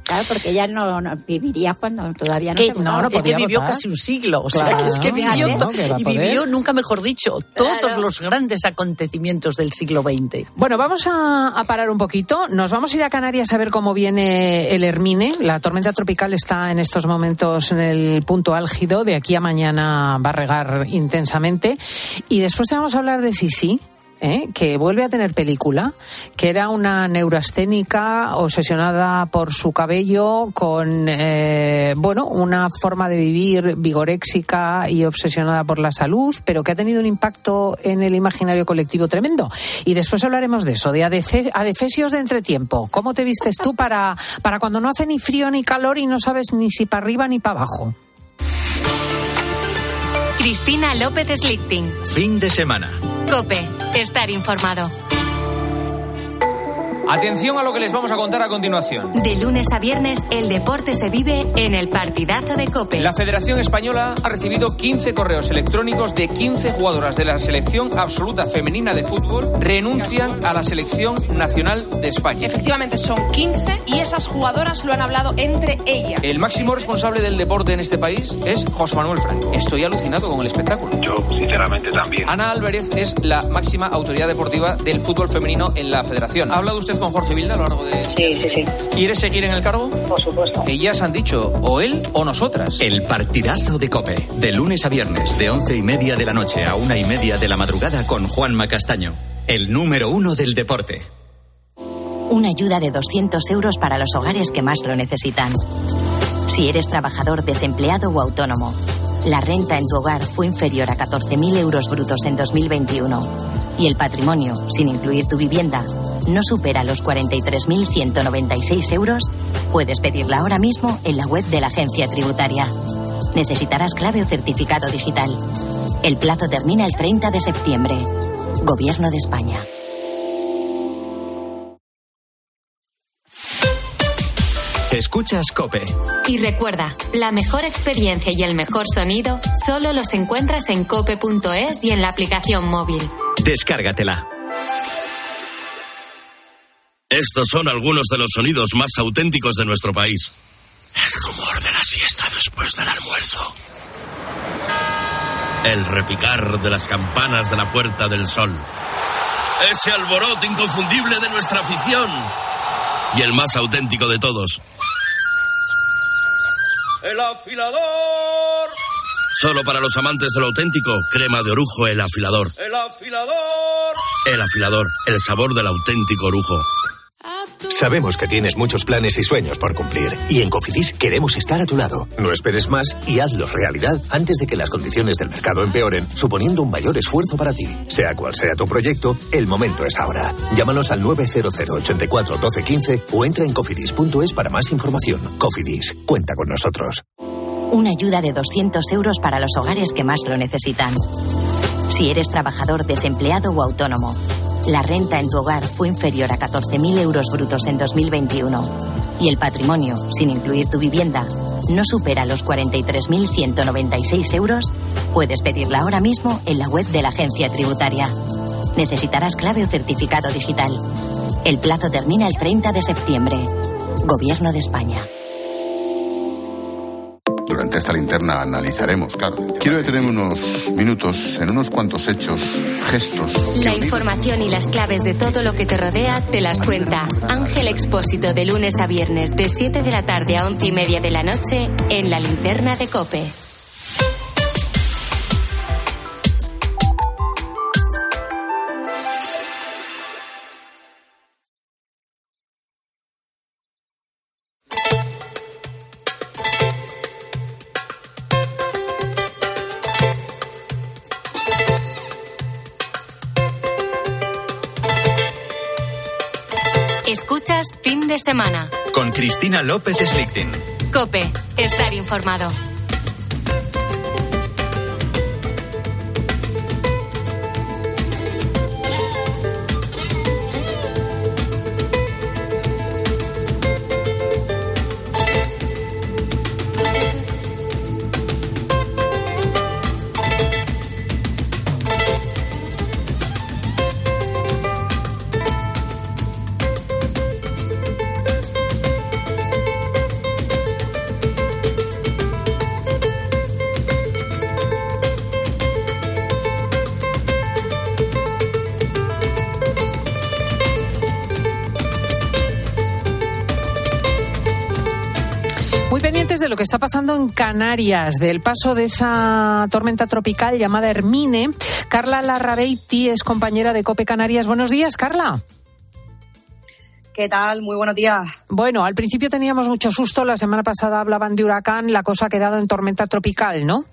Claro, porque ella no, no viviría cuando todavía no que, se no, no, es que vivió casi un siglo. O sea, Claro, es que vivió, no, to- que va a y poder. vivió, nunca mejor dicho, todos Claro. los grandes acontecimientos del siglo veinte. Bueno, vamos a, a parar un poquito. Nos vamos a ir a Canarias a ver cómo viene el Hermine. La tormenta tropical está en estos momentos en el punto álgido. De aquí a mañana va a regar intensamente. Y después te vamos a hablar de Sisi. ¿Eh? Que vuelve a tener película, que era una neurasténica obsesionada por su cabello, con eh, bueno, una forma de vivir vigoréxica y obsesionada por la salud, pero que ha tenido un impacto en el imaginario colectivo tremendo. Y después hablaremos de eso, de adefe- adefesios de entretiempo. ¿Cómo te vistes tú para, para cuando no hace ni frío ni calor y no sabes ni si para arriba ni para abajo? Cristina López Slichting. Fin de semana. COPE. Estar informado. Atención a lo que les vamos a contar a continuación. De lunes a viernes, el deporte se vive en el partidazo de COPE. La Federación Española ha recibido quince correos electrónicos de quince jugadoras de la selección absoluta femenina de fútbol. Renuncian a la selección nacional de España. Efectivamente son quince y esas jugadoras lo han hablado entre ellas. El máximo responsable del deporte en este país es José Manuel Franco. Estoy alucinado con el espectáculo. Yo, sinceramente, también. Ana Álvarez es la máxima autoridad deportiva del fútbol femenino en la Federación. ¿Ha hablado usted con Jorge Vilda a lo largo de...? Sí, sí, sí. ¿Quiere seguir en el cargo? Por supuesto. Ellas han dicho o él o nosotras. El partidazo de COPE. De lunes a viernes, de once y media de la noche a una y media de la madrugada con Juanma Castaño. El número uno del deporte. Una ayuda de doscientos euros para los hogares que más lo necesitan. Si eres trabajador desempleado o autónomo, la renta en tu hogar fue inferior a catorce mil euros brutos en dos mil veintiuno y el patrimonio, sin incluir tu vivienda, no supera los cuarenta y tres mil ciento noventa y seis euros, puedes pedirla ahora mismo en la web de la agencia tributaria. Necesitarás clave o certificado digital. El plazo termina el treinta de septiembre. Gobierno de España. Escuchas COPE. Y recuerda, la mejor experiencia y el mejor sonido solo los encuentras en cope punto es y en la aplicación móvil. Descárgatela. Estos son algunos de los sonidos más auténticos de nuestro país. El rumor de la siesta después del almuerzo. El repicar de las campanas de la Puerta del Sol. Ese alboroto inconfundible de nuestra afición. Y el más auténtico de todos. ¡El afilador! Solo para los amantes de lo auténtico, crema de orujo El Afilador. ¡El afilador! El Afilador, el sabor del auténtico orujo. Sabemos que tienes muchos planes y sueños por cumplir, y en Cofidis queremos estar a tu lado. No esperes más y hazlos realidad antes de que las condiciones del mercado empeoren, suponiendo un mayor esfuerzo para ti. Sea cual sea tu proyecto, el momento es ahora. Llámanos al nueve cero cero, ochenta y cuatro, doce, quince o entra en cofidis punto es para más información. Cofidis, cuenta con nosotros. Una ayuda de doscientos euros para los hogares que más lo necesitan. Si eres trabajador desempleado o autónomo, la renta en tu hogar fue inferior a catorce mil euros brutos en dos mil veintiuno y el patrimonio, sin incluir tu vivienda, no supera los cuarenta y tres mil ciento noventa y seis euros, puedes pedirla ahora mismo en la web de la agencia tributaria. Necesitarás clave o certificado digital. El plazo termina el treinta de septiembre. Gobierno de España. Durante esta linterna analizaremos, claro. Quiero detenerme unos minutos en unos cuantos hechos, gestos. La información y las claves de todo lo que te rodea te las cuenta Ángel Expósito de lunes a viernes de siete de la tarde a once y media de la noche en la linterna de COPE. Escuchas Fin de Semana. Con Cristina López Slichting. COPE. Estar informado. de lo que está pasando en Canarias, del paso de esa tormenta tropical llamada Hermine. Carla Larrabeiti es compañera de COPE Canarias. Buenos días, Carla. ¿Qué tal? Muy buenos días. Bueno, al principio teníamos mucho susto. La semana pasada hablaban de huracán. La cosa ha quedado en tormenta tropical, ¿no?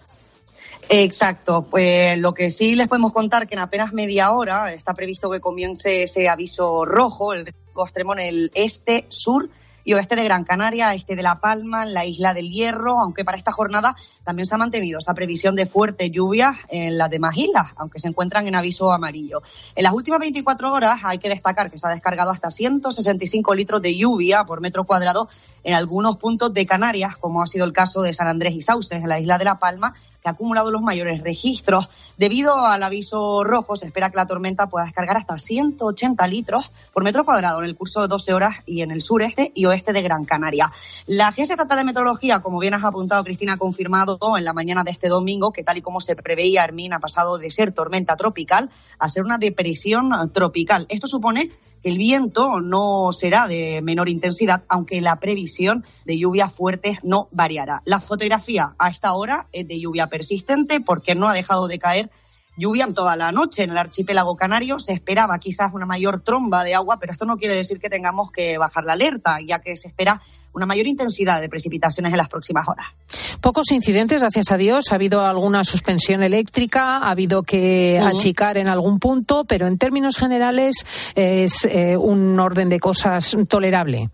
Exacto. Pues lo que sí les podemos contar que en apenas media hora está previsto que comience ese aviso rojo, el riesgo extremo en el este, sur y oeste de Gran Canaria, este de La Palma, en la Isla del Hierro, aunque para esta jornada también se ha mantenido esa previsión de fuerte lluvia en las demás islas, aunque se encuentran en aviso amarillo. En las últimas veinticuatro horas hay que destacar que se ha descargado hasta ciento sesenta y cinco litros de lluvia por metro cuadrado en algunos puntos de Canarias, como ha sido el caso de San Andrés y Sauces, en la Isla de La Palma, que ha acumulado los mayores registros. Debido al aviso rojo, se espera que la tormenta pueda descargar hasta ciento ochenta litros por metro cuadrado en el curso de doce horas y en el sureste y oeste de Gran Canaria. La Agencia Estatal de Meteorología, como bien has apuntado, Cristina, ha confirmado en la mañana de este domingo que, tal y como se preveía, Hermine ha pasado de ser tormenta tropical a ser una depresión tropical. Esto supone que el viento no será de menor intensidad, aunque la previsión de lluvias fuertes no variará. La fotografía a esta hora es de lluvia persistente porque no ha dejado de caer lluvia en toda la noche en el archipiélago canario. Se esperaba quizás una mayor tromba de agua, pero esto no quiere decir que tengamos que bajar la alerta, ya que se espera una mayor intensidad de precipitaciones en las próximas horas. Pocos incidentes, gracias a Dios. Ha habido alguna suspensión eléctrica, ha habido que uh-huh. achicar en algún punto, pero en términos generales es eh, un orden de cosas tolerable.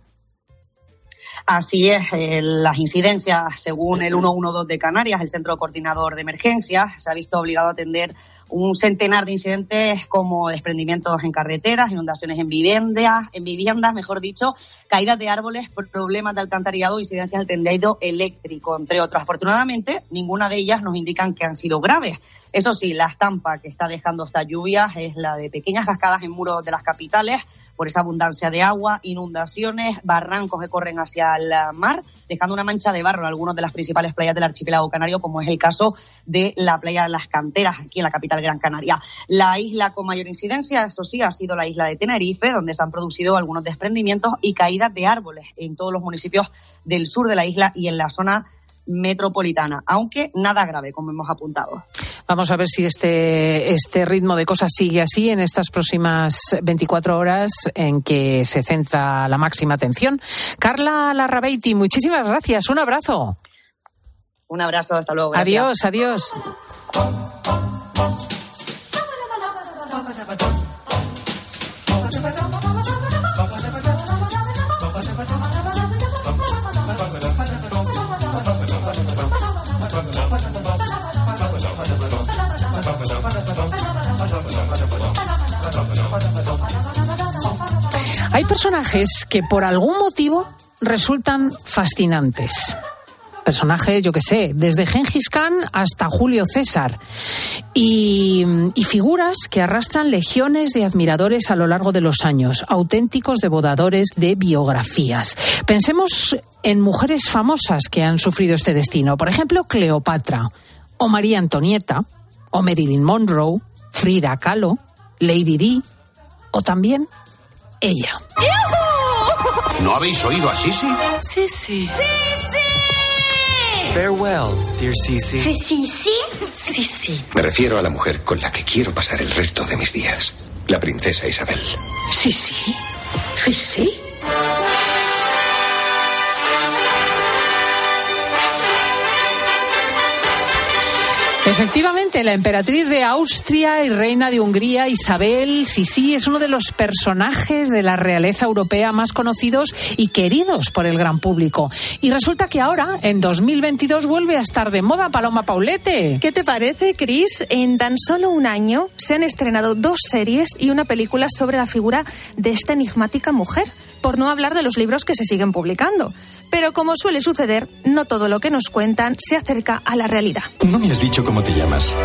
Así es, eh, las incidencias, según el ciento doce de Canarias, el Centro Coordinador de Emergencias, se ha visto obligado a atender un centenar de incidentes como desprendimientos en carreteras, inundaciones en viviendas, en viviendas, mejor dicho, caídas de árboles, problemas de alcantarillado, incidencias del tendido eléctrico, entre otras. Afortunadamente, ninguna de ellas nos indican que han sido graves. Eso sí, la estampa que está dejando esta lluvia es la de pequeñas cascadas en muros de las capitales, por esa abundancia de agua, inundaciones, barrancos que corren hacia el mar, dejando una mancha de barro en algunas de las principales playas del archipiélago canario, como es el caso de la playa de las Canteras, aquí en la capital Gran Canaria. La isla con mayor incidencia, eso sí, ha sido la isla de Tenerife, donde se han producido algunos desprendimientos y caídas de árboles en todos los municipios del sur de la isla y en la zona metropolitana, aunque nada grave, como hemos apuntado. Vamos a ver si este, este ritmo de cosas sigue así en estas próximas veinticuatro horas en que se centra la máxima atención. Carla Larrabeiti, muchísimas gracias. Un abrazo. Un abrazo, hasta luego. Gracias. Adiós, adiós. Hay personajes que por algún motivo resultan fascinantes. Personajes, yo qué sé, desde Gengis Khan hasta Julio César. Y, y figuras que arrastran legiones de admiradores a lo largo de los años, auténticos devoradores de biografías. Pensemos en mujeres famosas que han sufrido este destino. Por ejemplo, Cleopatra, o María Antonieta, o Marilyn Monroe, Frida Kahlo, Lady Di, o también ella. ¿No habéis oído a Sisi? Sisi. Sisi. Farewell, dear Sisi. Sisi. Sisi. Me refiero a la mujer con la que quiero pasar el resto de mis días. La princesa Isabel. Sisi. Sisi. Efectivamente, la emperatriz de Austria y reina de Hungría, Isabel Sisi, es uno de los personajes de la realeza europea más conocidos y queridos por el gran público. Y resulta que ahora, en dos mil veintidós, vuelve a estar de moda Paloma Paulete. ¿Qué te parece, Cris? En tan solo un año se han estrenado dos series y una película sobre la figura de esta enigmática mujer, por no hablar de los libros que se siguen publicando. Pero como suele suceder, no todo lo que nos cuentan se acerca a la realidad. No me has dicho cómo te llamas.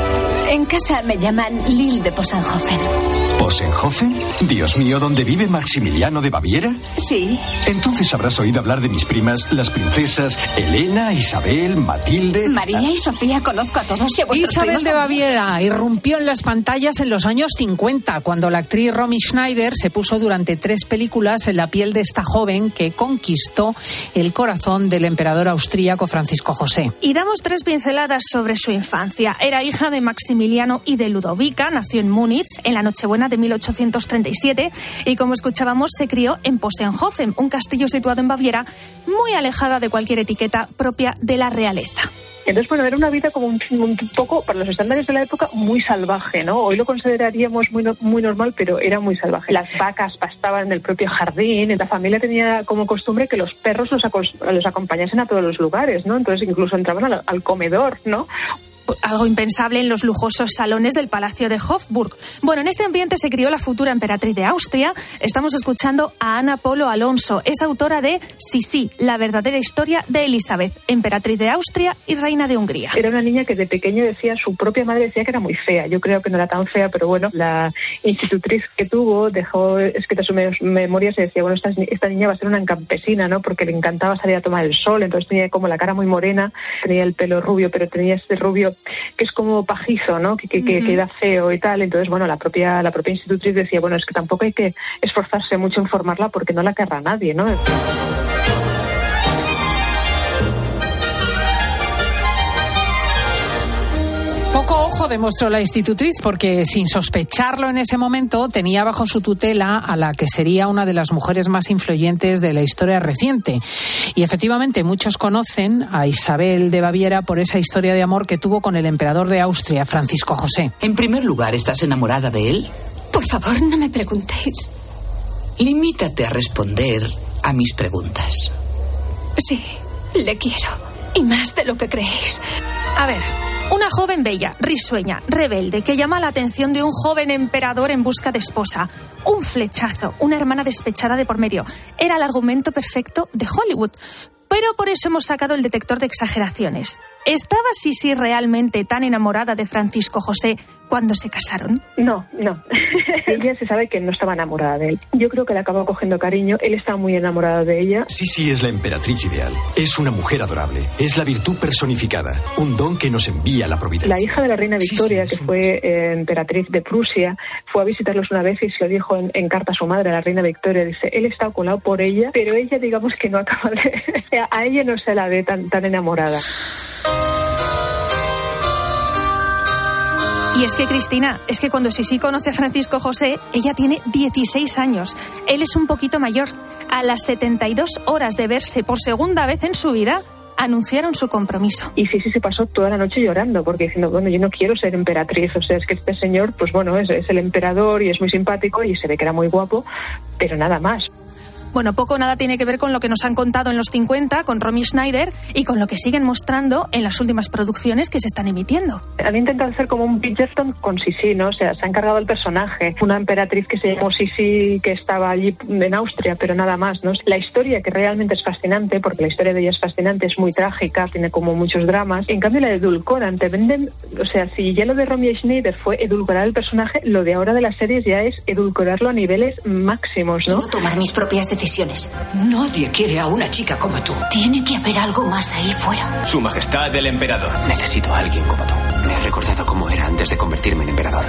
En casa me llaman Lil de Possenhofen. ¿Possenhofen? Dios mío, ¿dónde vive Maximiliano de Baviera? Sí. Entonces habrás oído hablar de mis primas, las princesas Elena, Isabel, Matilde... María y Sofía, conozco a todos y a vuestros Isabel primos de también. Baviera irrumpió en las pantallas en los años cincuenta, cuando la actriz Romy Schneider se puso durante tres películas en la piel de esta joven que conquistó el corazón del emperador austríaco Francisco José. Y damos tres pinceladas sobre su infancia. Era hija de Maximiliano y de Ludovica, nació en Múnich en la Nochebuena de mil ochocientos treinta y siete y, como escuchábamos, se crió en Possenhofen, un castillo situado en Baviera, muy alejada de cualquier etiqueta propia de la realeza. Entonces, bueno, era una vida como un, un poco, para los estándares de la época, muy salvaje, ¿no? Hoy lo consideraríamos muy, no, muy normal, pero era muy salvaje. Las vacas pastaban en el propio jardín, la familia tenía como costumbre que los perros los, acos, los acompañasen a todos los lugares, ¿no? Entonces incluso entraban al, al comedor, ¿no? Algo impensable en los lujosos salones del Palacio de Hofburg. Bueno, en este ambiente se crió la futura emperatriz de Austria. Estamos escuchando a Ana Polo Alonso. Es autora de Sí, sí, la verdadera historia de Elizabeth, emperatriz de Austria y reina de Hungría. Era una niña que de pequeña decía, su propia madre decía que era muy fea. Yo creo que no era tan fea, pero bueno, la institutriz que tuvo dejó escrita sus memorias y decía, bueno, esta, esta niña va a ser una campesina, ¿no? Porque le encantaba salir a tomar el sol, entonces tenía como la cara muy morena, tenía el pelo rubio, pero tenía este rubio que es como pajizo, ¿no? Que, que, uh-huh. que queda feo y tal. Entonces, bueno, la propia la propia institutriz decía, bueno, es que tampoco hay que esforzarse mucho en formarla porque no la querrá nadie, ¿no? Poco ojo demostró la institutriz porque, sin sospecharlo en ese momento, tenía bajo su tutela a la que sería una de las mujeres más influyentes de la historia reciente. Y efectivamente muchos conocen a Isabel de Baviera por esa historia de amor que tuvo con el emperador de Austria, Francisco José. En primer lugar, ¿estás enamorada de él? Por favor, no me preguntéis. Limítate a responder a mis preguntas. Sí, le quiero. Y más de lo que creéis. A ver, una joven bella, risueña, rebelde, que llama la atención de un joven emperador en busca de esposa. Un flechazo, una hermana despechada de por medio. Era el argumento perfecto de Hollywood. Pero por eso hemos sacado el detector de exageraciones. ¿Estaba Sisi realmente tan enamorada de Francisco José cuando se casaron? No, no. Ella se sabe que no estaba enamorada de él. Yo creo que le acabó cogiendo cariño. Él estaba muy enamorado de ella. Sisi es la emperatriz ideal. Es una mujer adorable. Es la virtud personificada. Un don que nos envía la providencia. La hija de la reina Victoria, sí, sí, que fue eh, emperatriz de Prusia, fue a visitarlos una vez y se lo dijo en, en carta a su madre, a la reina Victoria. Dice, él está colado por ella, pero ella, digamos que no acaba de... a ella no se la ve tan, tan enamorada. Y es que, Cristina, es que cuando Sisi conoce a Francisco José, ella tiene dieciséis años. Él es un poquito mayor. A las setenta y dos horas de verse por segunda vez en su vida, anunciaron su compromiso. Y Sisi se pasó toda la noche llorando, porque diciendo, bueno, yo no quiero ser emperatriz. O sea, es que este señor, pues bueno, es, es el emperador y es muy simpático y se ve que era muy guapo, pero nada más. Bueno, poco o nada tiene que ver con lo que nos han contado en los cincuenta con Romy Schneider y con lo que siguen mostrando en las últimas producciones que se están emitiendo. Han intentado hacer como un Bridgerton con Sisi, ¿no? O sea, se ha encargado el personaje. Una emperatriz que se llamó Sisi, que estaba allí en Austria, pero nada más, ¿no? La historia, que realmente es fascinante, porque la historia de ella es fascinante, es muy trágica, tiene como muchos dramas. En cambio, la edulcoran, te venden... O sea, si ya lo de Romy Schneider fue edulcorar el personaje, lo de ahora de las series ya es edulcorarlo a niveles máximos, ¿no? Quiero tomar mis propias decisiones. Nadie quiere a una chica como tú. Tiene que haber algo más ahí fuera. Su Majestad el Emperador. Necesito a alguien como tú. Me ha recordado cómo era antes de convertirme en emperador.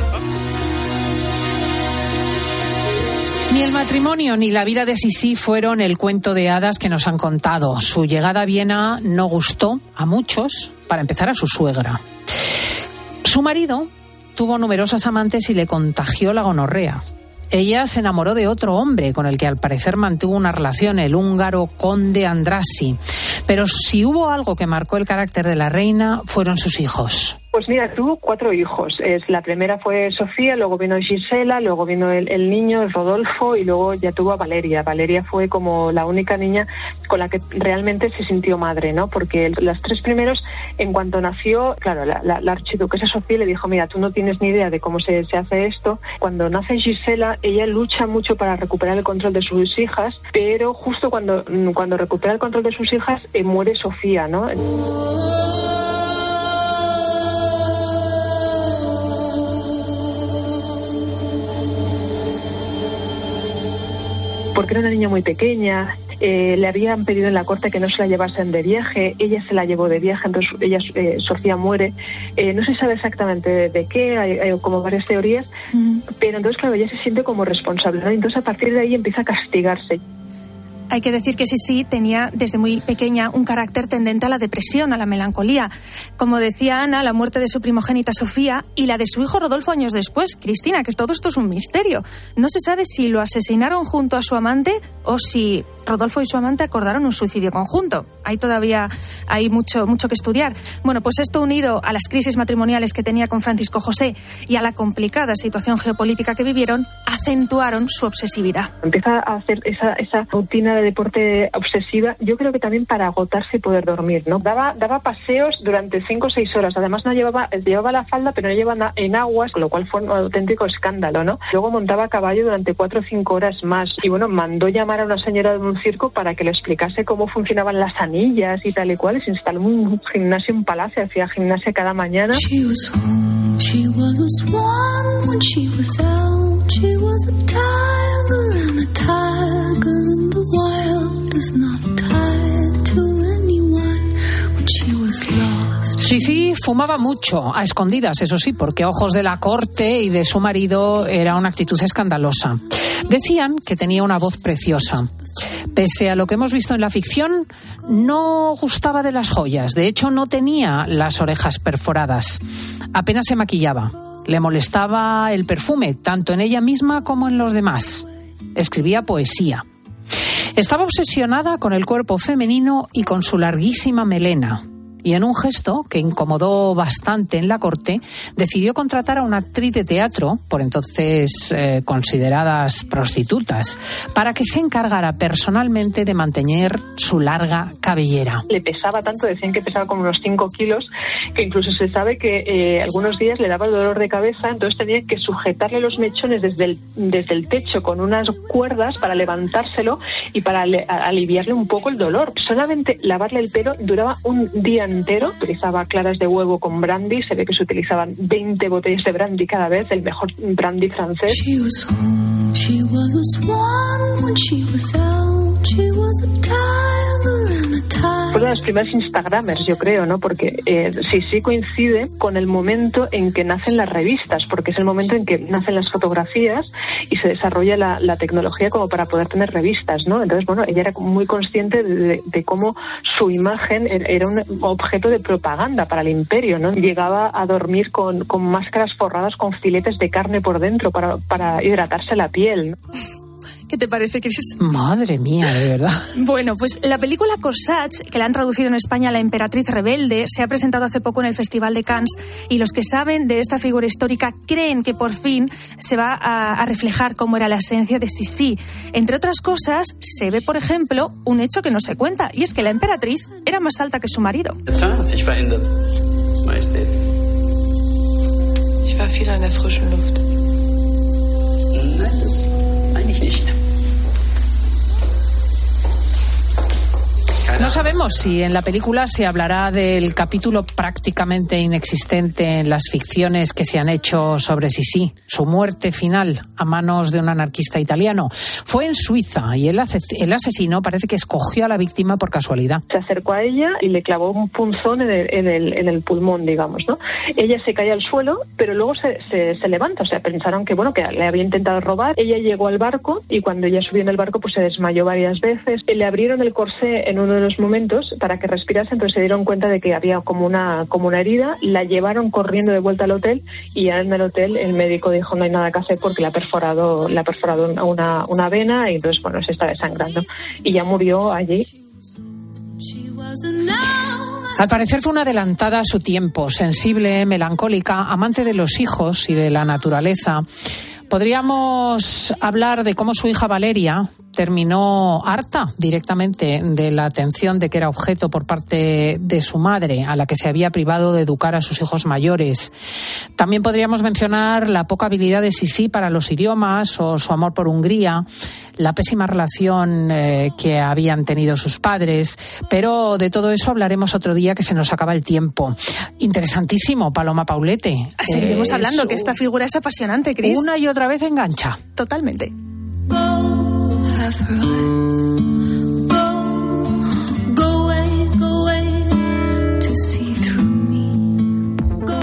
Ni el matrimonio ni la vida de Sisi fueron el cuento de hadas que nos han contado. Su llegada a Viena no gustó a muchos, para empezar a su suegra. Su marido tuvo numerosas amantes y le contagió la gonorrea. Ella se enamoró de otro hombre con el que al parecer mantuvo una relación, el húngaro conde Andrassy. Pero si hubo algo que marcó el carácter de la reina, fueron sus hijos. Pues mira, tuvo cuatro hijos. Es, la primera fue Sofía, luego vino Gisela, luego vino el, el niño Rodolfo y luego ya tuvo a Valeria. Valeria fue como la única niña con la que realmente se sintió madre, ¿no? Porque las tres primeros, en cuanto nació, claro, la, la, la archiduquesa Sofía le dijo, mira, tú no tienes ni idea de cómo se, se hace esto. Cuando nace Gisela, ella lucha mucho para recuperar el control de sus hijas, pero justo cuando, cuando recupera el control de sus hijas, eh, muere Sofía, ¿no? porque era una niña muy pequeña. Eh, le habían pedido en la corte que no se la llevasen de viaje, ella se la llevó de viaje, entonces ella, eh, Sofía muere. Eh, no se sabe exactamente de, de qué, hay, hay como varias teorías, mm. pero entonces, claro, ella se siente como responsable, ¿no? Entonces, a partir de ahí empieza a castigarse. Hay que decir que Sisi tenía desde muy pequeña un carácter tendente a la depresión, a la melancolía. Como decía Ana, la muerte de su primogénita Sofía y la de su hijo Rodolfo años después, Cristina, que todo esto es un misterio. No se sabe si lo asesinaron junto a su amante o si Rodolfo y su amante acordaron un suicidio conjunto. Ahí todavía hay mucho, mucho que estudiar. Bueno, pues esto unido a las crisis matrimoniales que tenía con Francisco José y a la complicada situación geopolítica que vivieron, acentuaron su obsesividad. Empieza a hacer esa, esa rutina de deporte obsesiva, yo creo que también para agotarse y poder dormir, ¿no? Daba, daba paseos durante cinco o seis horas, además no llevaba, llevaba la falda, pero no llevaba en aguas, con lo cual fue un auténtico escándalo, ¿no? Luego montaba a caballo durante cuatro o cinco horas más, y bueno, mandó llamar a una señora de un circo para que le explicase cómo funcionaban las anillas y tal y cual, y se instaló un gimnasio, un palacio, hacía gimnasia cada mañana. She was home, she was a swan when she was out, she was a tiger and the tiger in the wild is not tied to anyone when she was lost. Sí, sí, fumaba mucho, a escondidas, eso sí, porque a ojos de la corte y de su marido era una actitud escandalosa. Decían que tenía una voz preciosa. Pese a lo que hemos visto en la ficción, no gustaba de las joyas. De hecho, no tenía las orejas perforadas. Apenas se maquillaba. Le molestaba el perfume, tanto en ella misma como en los demás. Escribía poesía. Estaba obsesionada con el cuerpo femenino y con su larguísima melena. Y en un gesto que incomodó bastante en la corte, decidió contratar a una actriz de teatro, por entonces eh, consideradas prostitutas, para que se encargara personalmente de mantener su larga cabellera. Le pesaba tanto, decían que pesaba como unos cinco kilos, que incluso se sabe que eh, algunos días le daba dolor de cabeza, entonces tenía que sujetarle los mechones desde el, desde el techo con unas cuerdas para levantárselo y para le, a, aliviarle un poco el dolor. Solamente lavarle el pelo duraba un día entero, utilizaba claras de huevo con brandy, se ve que se utilizaban veinte botellas de brandy cada vez, el mejor brandy francés. She was home, she was a swan when she was out, she was a tiger and the tiger. Fue una de las primeras instagramers, yo creo, ¿no? Porque eh, sí, sí coincide con el momento en que nacen las revistas, porque es el momento en que nacen las fotografías y se desarrolla la, la tecnología como para poder tener revistas, ¿no? Entonces, bueno, ella era muy consciente de, de, de cómo su imagen era un objeto de propaganda para el imperio, ¿no? Llegaba a dormir con, con máscaras forradas con filetes de carne por dentro para, para hidratarse la piel, ¿no? ¿Qué te parece, Cris? Madre mía, de verdad. Bueno, pues la película Corsage, que la han traducido en España La Emperatriz Rebelde, se ha presentado hace poco en el Festival de Cannes, y los que saben de esta figura histórica creen que por fin se va a, a reflejar cómo era la esencia de Sisi. Entre otras cosas, se ve, por ejemplo, un hecho que no se cuenta, y es que la emperatriz era más alta que su marido. Ich war viel an der frischen Luft. Nein, das meine ich nicht. No sabemos si en la película se hablará del capítulo prácticamente inexistente en las ficciones que se han hecho sobre Sisi, su muerte final a manos de un anarquista italiano. Fue en Suiza y el, el asesino parece que escogió a la víctima por casualidad. Se acercó a ella y le clavó un punzón en el, en el, en el pulmón, digamos, ¿no? Ella se cae al suelo, pero luego se, se, se levanta. O sea, pensaron que, bueno, que le había intentado robar. Ella llegó al barco y cuando ella subió en el barco, pues se desmayó varias veces. Le abrieron el corsé en uno de los momentos para que respirase, entonces se dieron cuenta de que había como una como una herida, la llevaron corriendo de vuelta al hotel y ya en el hotel el médico dijo no hay nada que hacer porque le ha perforado, le ha perforado una, una vena y entonces bueno, se está desangrando y ya murió allí. Al parecer fue una adelantada a su tiempo, sensible, melancólica, amante de los hijos y de la naturaleza. Podríamos hablar de cómo su hija Valeria terminó harta directamente de la atención de que era objeto por parte de su madre, a la que se había privado de educar a sus hijos mayores. También podríamos mencionar la poca habilidad de Sisi para los idiomas o su amor por Hungría, la pésima relación eh, que habían tenido sus padres, pero de todo eso hablaremos otro día, que se nos acaba el tiempo. Interesantísimo, Paloma Paulete. Seguiremos eh, hablando, su... que esta figura es apasionante, Cris. Una y otra vez engancha. Totalmente. with her eyes. Go, go away, go away to see through me. Go.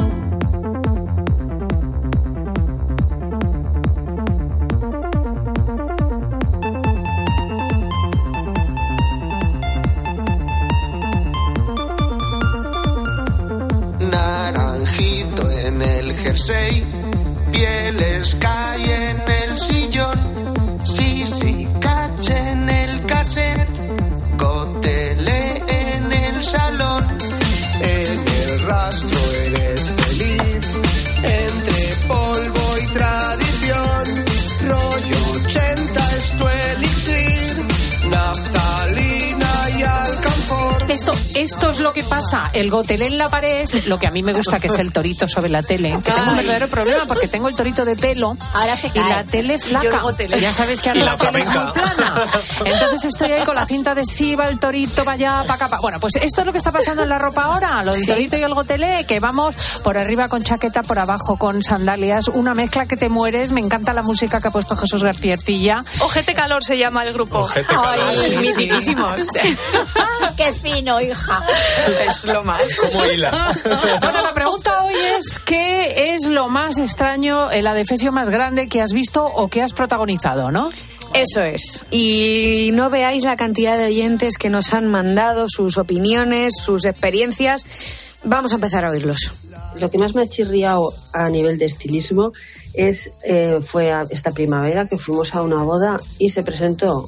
Naranjito en el jersey, pieles cae en el sillón, sí, sí, caché en el cassette, cotele en el salón, en el rastro eres feliz, entre polvo y tradición, rollo ochenta es tu elixir, naftalina y alcanfor. Esto, esto es lo que pasa, el gotelé en la pared, lo que a mí me gusta que es el torito sobre la tele, que tengo un verdadero problema porque tengo el torito de pelo Ahora se y cae. la tele flaca. Ya sabes que ahora la, la tele es muy plana. Entonces estoy ahí con la cinta adhesiva, el torito para allá, para acá. Pa... Bueno, pues esto es lo que está pasando en la ropa ahora, lo del sí. torito y el gotelé, que vamos por arriba con chaqueta, por abajo con sandalias, una mezcla que te mueres. Me encanta la música que ha puesto Jesús García Ercilla. Ojete Calor se llama el grupo. Ojete Calor. Ay, Sí, sí. mitiquísimos. Qué fino, hija. Es lo más. Como hila. Bueno, la pregunta hoy es ¿qué es lo más extraño, el adefesio más grande que has visto o que has protagonizado, no? Eso es. Y no veáis la cantidad de oyentes que nos han mandado sus opiniones, sus experiencias. Vamos a empezar a oírlos. Lo que más me ha chirriado a nivel de estilismo es eh, fue a esta primavera que fuimos a una boda y se presentó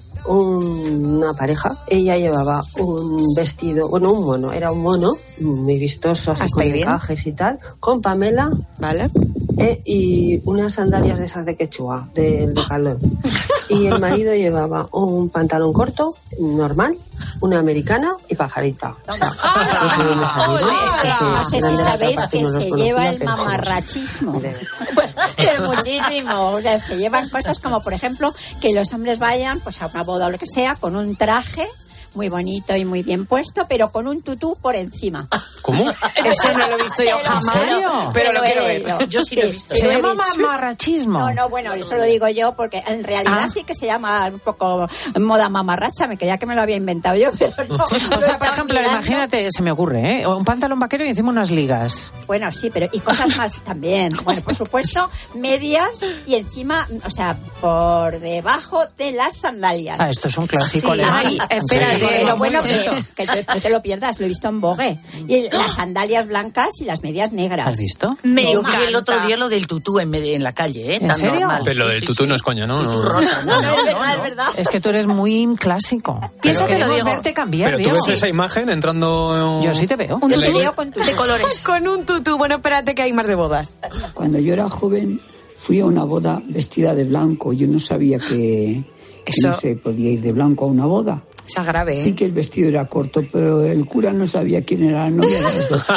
un, una pareja. Ella llevaba un vestido, bueno, un mono, era un mono muy vistoso, así con encajes y tal, con Pamela, vale, eh, y unas sandalias de esas de quechua, de, de calor. Y el marido llevaba un pantalón corto, normal, una americana y pajarita. O sea, no sé dónde salieron. No sé si sabéis que se lleva el mamarrachismo. Pero muchísimo. O sea, se llevan cosas como, por ejemplo, que los hombres vayan pues a una boda o lo que sea con un traje muy bonito y muy bien puesto, pero con un tutú por encima. ¿Cómo? Eso no lo he visto yo jamás. ¿En serio? Pero lo quiero ver. Yo, yo sí lo he visto. Se llama mamarrachismo. No, no, bueno, eso lo digo yo porque en realidad ah. sí que se llama un poco moda mamarracha. Me creía que me lo había inventado yo, pero no. O sea, por ejemplo, mirando. Imagínate, se me ocurre, ¿eh? Un pantalón vaquero y encima unas ligas. Bueno, sí, pero y cosas más también. Bueno, por supuesto, medias y encima, o sea, por debajo de las sandalias. Ah, esto es un clásico. Sí. Ay, espérate. Pero bueno, que, que te, no te lo pierdas, lo he visto en Vogue. Y las sandalias blancas y las medias negras. ¿Has visto? Me Yo vi el otro día lo del tutú en, en la calle, ¿eh? ¿En Tan serio? normal. Pero lo del sí, tutú sí, no es coña, ¿no? Tutú rosa. No, no, no, es verdad, no, es verdad. Es que tú eres muy clásico. Piensa que lo digo. verte cambiar, Pero tú Dios. ves esa imagen entrando... Yo sí te veo. Un tutú veo con de colores. Con un tutú. Bueno, espérate que hay más de bodas. Cuando yo era joven fui a una boda vestida de blanco. Yo no sabía que, que Eso... no se podía ir de blanco a una boda. Esa grave, ¿eh? Sí que el vestido era corto, pero el cura no sabía quién era la novia de los dos.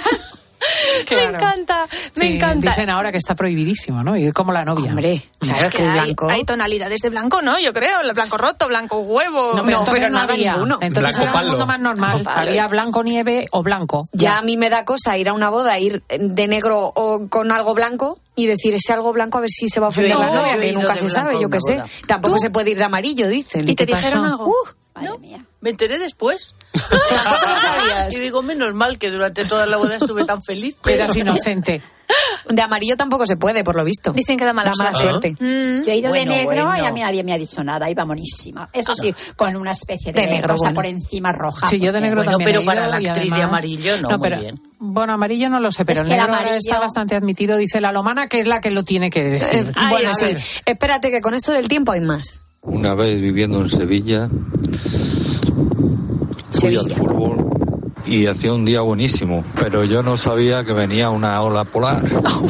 Claro. Me encanta, me sí, encanta. Dicen ahora que está prohibidísimo, ¿no? Ir como la novia. Hombre, claro, es que el hay, blanco. hay tonalidades de blanco, ¿no? Yo creo, el blanco roto, blanco huevo. No, pero, no, pero no nada había ninguno. Entonces blanco era palo. un mundo más normal. Vale. Había blanco nieve o blanco. Ya, ya a mí me da cosa ir a una boda, ir de negro o con algo blanco y decir ese algo blanco a ver si se va a ofender Yo he la ido- novia, yo he que ido nunca de se blanco sabe, a yo una qué sé. boda. Tampoco ¿Tú? se puede ir de amarillo, dicen. ¿Y te qué dijeron pasó? algo? Uh, Madre ¿No? mía. Me enteré después. ¿Tampoco lo sabías? Y digo, menos mal que durante toda la boda estuve tan feliz. Eras inocente. De amarillo tampoco se puede, por lo visto. Dicen que da mala, da mala suerte. Mm. Yo he ido Bueno, de negro bueno. y a mí nadie me ha dicho nada. Iba monísima. Eso sí, con una especie de, De negro, rosa bueno. por encima roja. Sí, yo de negro Bueno, también pero he para ido la y actriz de además- amarillo no, muy pero, bien. Bueno, amarillo no lo sé, pero Es el que el negro ahora amarillo- está bastante admitido. Dice la Lomana que es la que lo tiene que decir. Eh, Ay, bueno, a sí. ver. Espérate que con esto del tiempo hay más. Una vez viviendo en Sevilla, fui Sevilla. al fútbol y hacía un día buenísimo, pero yo no sabía que venía una ola polar.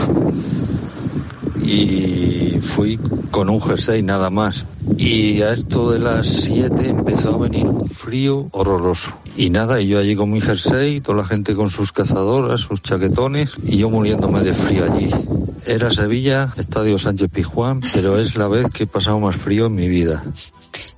Y fui con un jersey nada más. Y a esto de las siete empezó a venir un frío horroroso. Y nada, y yo allí con mi jersey, toda la gente con sus cazadoras, sus chaquetones, y yo muriéndome de frío allí. Era Sevilla, Estadio Sánchez Pizjuán, pero es la vez que he pasado más frío en mi vida.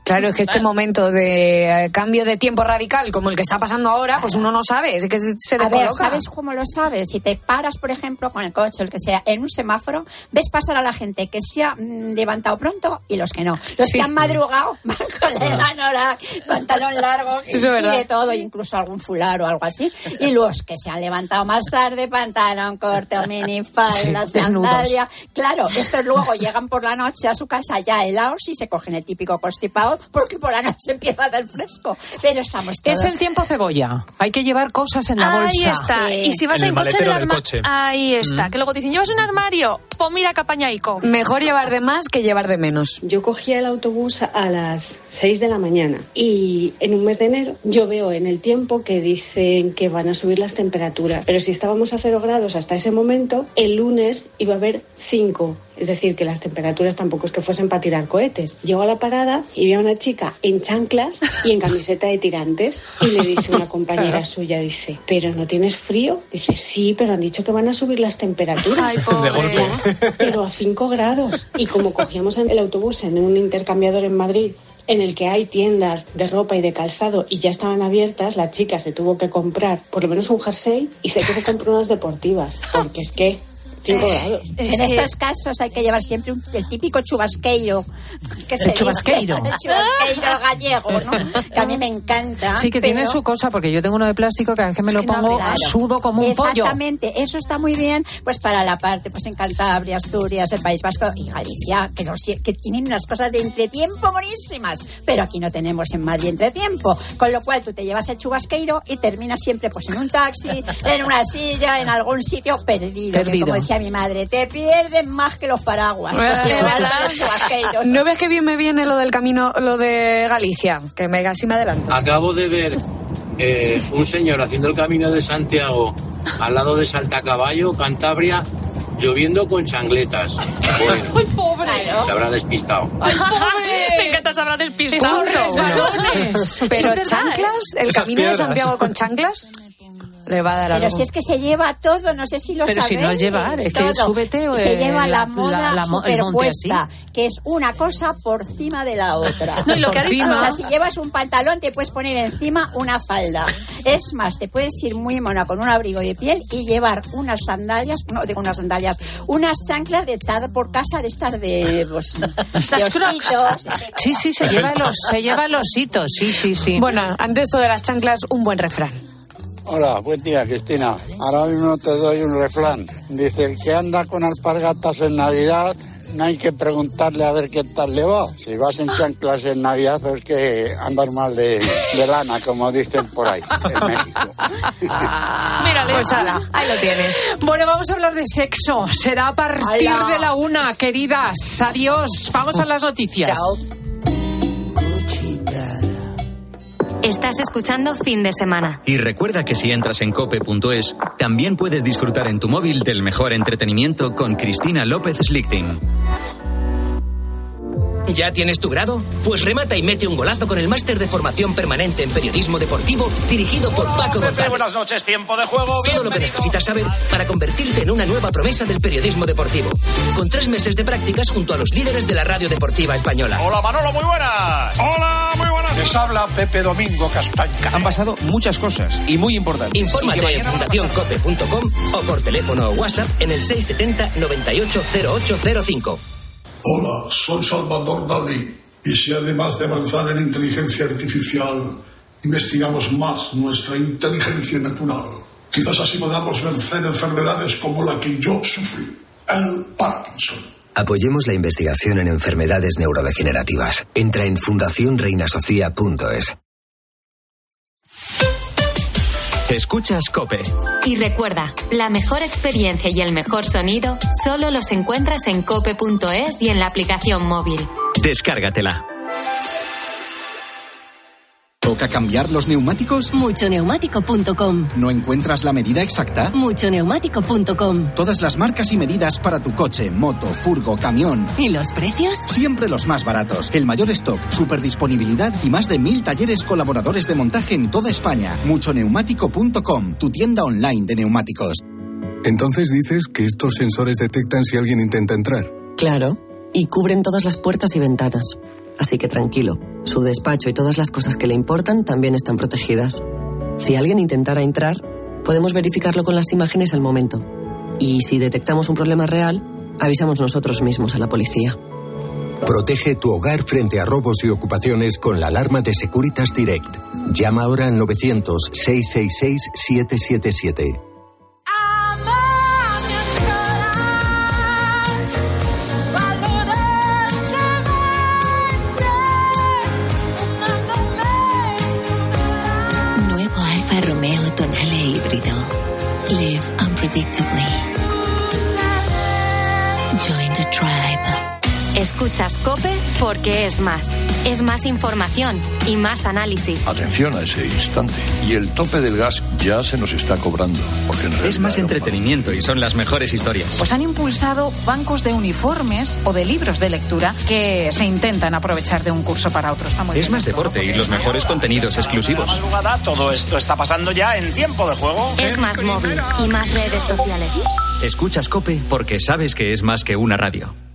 Claro, es que este momento de eh, cambio de tiempo radical, como el que está pasando ahora, pues uno no sabe, es que se, se A ver, descoloca. ¿sabes cómo lo sabes? Si te paras, por ejemplo, con el coche o el que sea, en un semáforo, ves pasar a la gente que se ha mm, levantado pronto y los que no. Los Sí. que han madrugado van con la enanola, pantalón largo y, Eso es verdad. y de todo, incluso algún fular o algo así. Y los que se han levantado más tarde, pantalón corto, minifalda, Sí, desnudos. sandalia. Claro, estos luego llegan por la noche a su casa ya helados y se cogen el típico constipado porque por la noche empieza a hacer fresco. Pero estamos todos... Es el tiempo cebolla. Hay que llevar cosas en la Ahí bolsa. está. Sí. Y si vas En en, el coche, en el maletero del arma... coche. Ahí está. Mm. Que luego dicen, ¿llevas un armario? Pues mira, capañaico. Mejor llevar de más que llevar de menos. Yo cogía el autobús a las seis de la mañana y en un mes de enero yo veo en el tiempo que dicen que van a subir las temperaturas. Pero si estábamos a cero grados hasta ese momento, el lunes iba a haber cinco. Es decir, que las temperaturas tampoco es que fuesen para tirar cohetes. Llego a la parada y veo a una chica en chanclas y en camiseta de tirantes y le dice una compañera suya, dice, ¿pero no tienes frío? Dice, sí, pero han dicho que van a subir las temperaturas. Ay, pobre. De golpe. Pero a cinco grados. Y como cogíamos el autobús en un intercambiador en Madrid, en el que hay tiendas de ropa y de calzado y ya estaban abiertas, la chica se tuvo que comprar por lo menos un jersey y sé que se compró unas deportivas, porque es que cinco grados. En estos casos hay que llevar siempre un- el típico chubasqueiro. Que se El chubasqueiro. dice, el chubasqueiro gallego, ¿no? Que a mí me encanta. Sí, que pero- tiene su cosa, porque yo tengo uno de plástico que cada vez que me lo que no, pongo claro. sudo como un pollo. Exactamente, eso está muy bien pues para la parte, pues en Cantabria, Asturias, el País Vasco y Galicia, que, nos- que tienen unas cosas de entretiempo buenísimas, pero aquí no tenemos en Madrid entretiempo, con lo cual tú te llevas el chubasqueiro y terminas siempre pues en un taxi, en una silla, en algún sitio perdido, que Perdido. como decía mi madre, te pierdes más que los paraguas. De verdad. El chubasqueiro. ¿No ves que bien me viene lo del camino, lo de Galicia? Que me casi me adelanto. Acabo de ver eh, un señor haciendo el camino de Santiago al lado de Saltacaballo, Cantabria, lloviendo con chancletas. Bueno, ¡Ay, pobre! se habrá despistado. ¡Ay, pobre! Me encanta, se habrá despistado. Resbalones. Pero Es verdad, chanclas, ¿eh? el Esas camino de piedras. Santiago con chanclas, le va a dar Pero algo. si es que se lleva todo, no sé si lo Pero si sabéis. no es llevar, es que todo. súbete o, Se eh, lleva la, la- moda la- la mo- el monte superpuesta, que es una cosa por encima de la otra. No, y lo que ha Por dicho- encima. O sea, si llevas un pantalón, te puedes poner encima una falda. Es más, te puedes ir muy mona con un abrigo de piel y llevar unas sandalias, no digo unas sandalias, unas chanclas de estar por casa de estar de, pues, de Las crocs. ositos. Sí, sí, se lleva los, se lleva los hitos, sí, sí, sí. Bueno, ante esto de las chanclas, un buen refrán. Hola, buen día, Cristina. Ahora mismo te doy un refrán. Dice, el que anda con alpargatas en Navidad, no hay que preguntarle a ver qué tal le va. Si vas en chanclas en Navidad, es que andas mal de, de lana, como dicen por ahí, en México. Mírale. Pues ala, ahí lo tienes. Bueno, vamos a hablar de sexo. Será a partir Hola. de la una, queridas. Adiós. Vamos a las noticias. Chao. Estás escuchando Fin de Semana. Y recuerda que si entras en cope punto es, también puedes disfrutar en tu móvil del mejor entretenimiento con Cristina López Slichting. ¿Ya tienes tu grado? Pues remata y mete un golazo con el máster de formación permanente en periodismo deportivo dirigido por Paco González. Buenas noches, tiempo de juego. Todo lo que necesitas saber para convertirte en una nueva promesa del periodismo deportivo. Con tres meses de prácticas junto a los líderes de la radio deportiva española. Hola Manolo, muy buenas. Hola, muy buenas. Les habla Pepe Domingo Castaña. Han pasado muchas cosas y muy importantes. Infórmate en fundación cope punto com o por teléfono o WhatsApp en el seis siete cero, noventa y ocho, cero ocho cero cinco. Hola, soy Salvador Dalí y si además de avanzar en inteligencia artificial investigamos más nuestra inteligencia natural, quizás así podamos vencer enfermedades como la que yo sufrí, el Parkinson. Apoyemos la investigación en enfermedades neurodegenerativas. Entra en fundación reina sofía punto es. Escuchas COPE. Y recuerda, la mejor experiencia y el mejor sonido solo los encuentras en cope punto es y en la aplicación móvil. Descárgatela. ¿Toca cambiar los neumáticos? mucho neumático punto com. ¿No encuentras la medida exacta? mucho neumático punto com. Todas las marcas y medidas para tu coche, moto, furgo, camión. ¿Y los precios? Siempre los más baratos. El mayor stock, super disponibilidad y más de mil talleres colaboradores de montaje en toda España. mucho neumático punto com, tu tienda online de neumáticos. Entonces dices que estos sensores detectan si alguien intenta entrar. Claro, y cubren todas las puertas y ventanas. Así que tranquilo, su despacho y todas las cosas que le importan también están protegidas. Si alguien intentara entrar, podemos verificarlo con las imágenes al momento. Y si detectamos un problema real, avisamos nosotros mismos a la policía. Protege tu hogar frente a robos y ocupaciones con la alarma de Securitas Direct. Llama ahora al novecientos, seiscientos sesenta y seis, setecientos setenta y siete. Nuevo Alfa Romeo Tonale híbrido. Live unpredictably. Join the tribe. Escuchas COPE porque es más. Es más información y más análisis. Atención a ese instante. Y el tope del gas ya se nos está cobrando. Porque en es más entretenimiento y son las mejores historias. Pues han impulsado bancos de uniformes o de libros de lectura que se intentan aprovechar de un curso para otro. Está muy es bien más deporte y los mejores contenidos exclusivos. Todo esto está pasando ya en tiempo de juego. Es más móvil y más redes sociales. Escuchas COPE porque sabes que es más que una radio.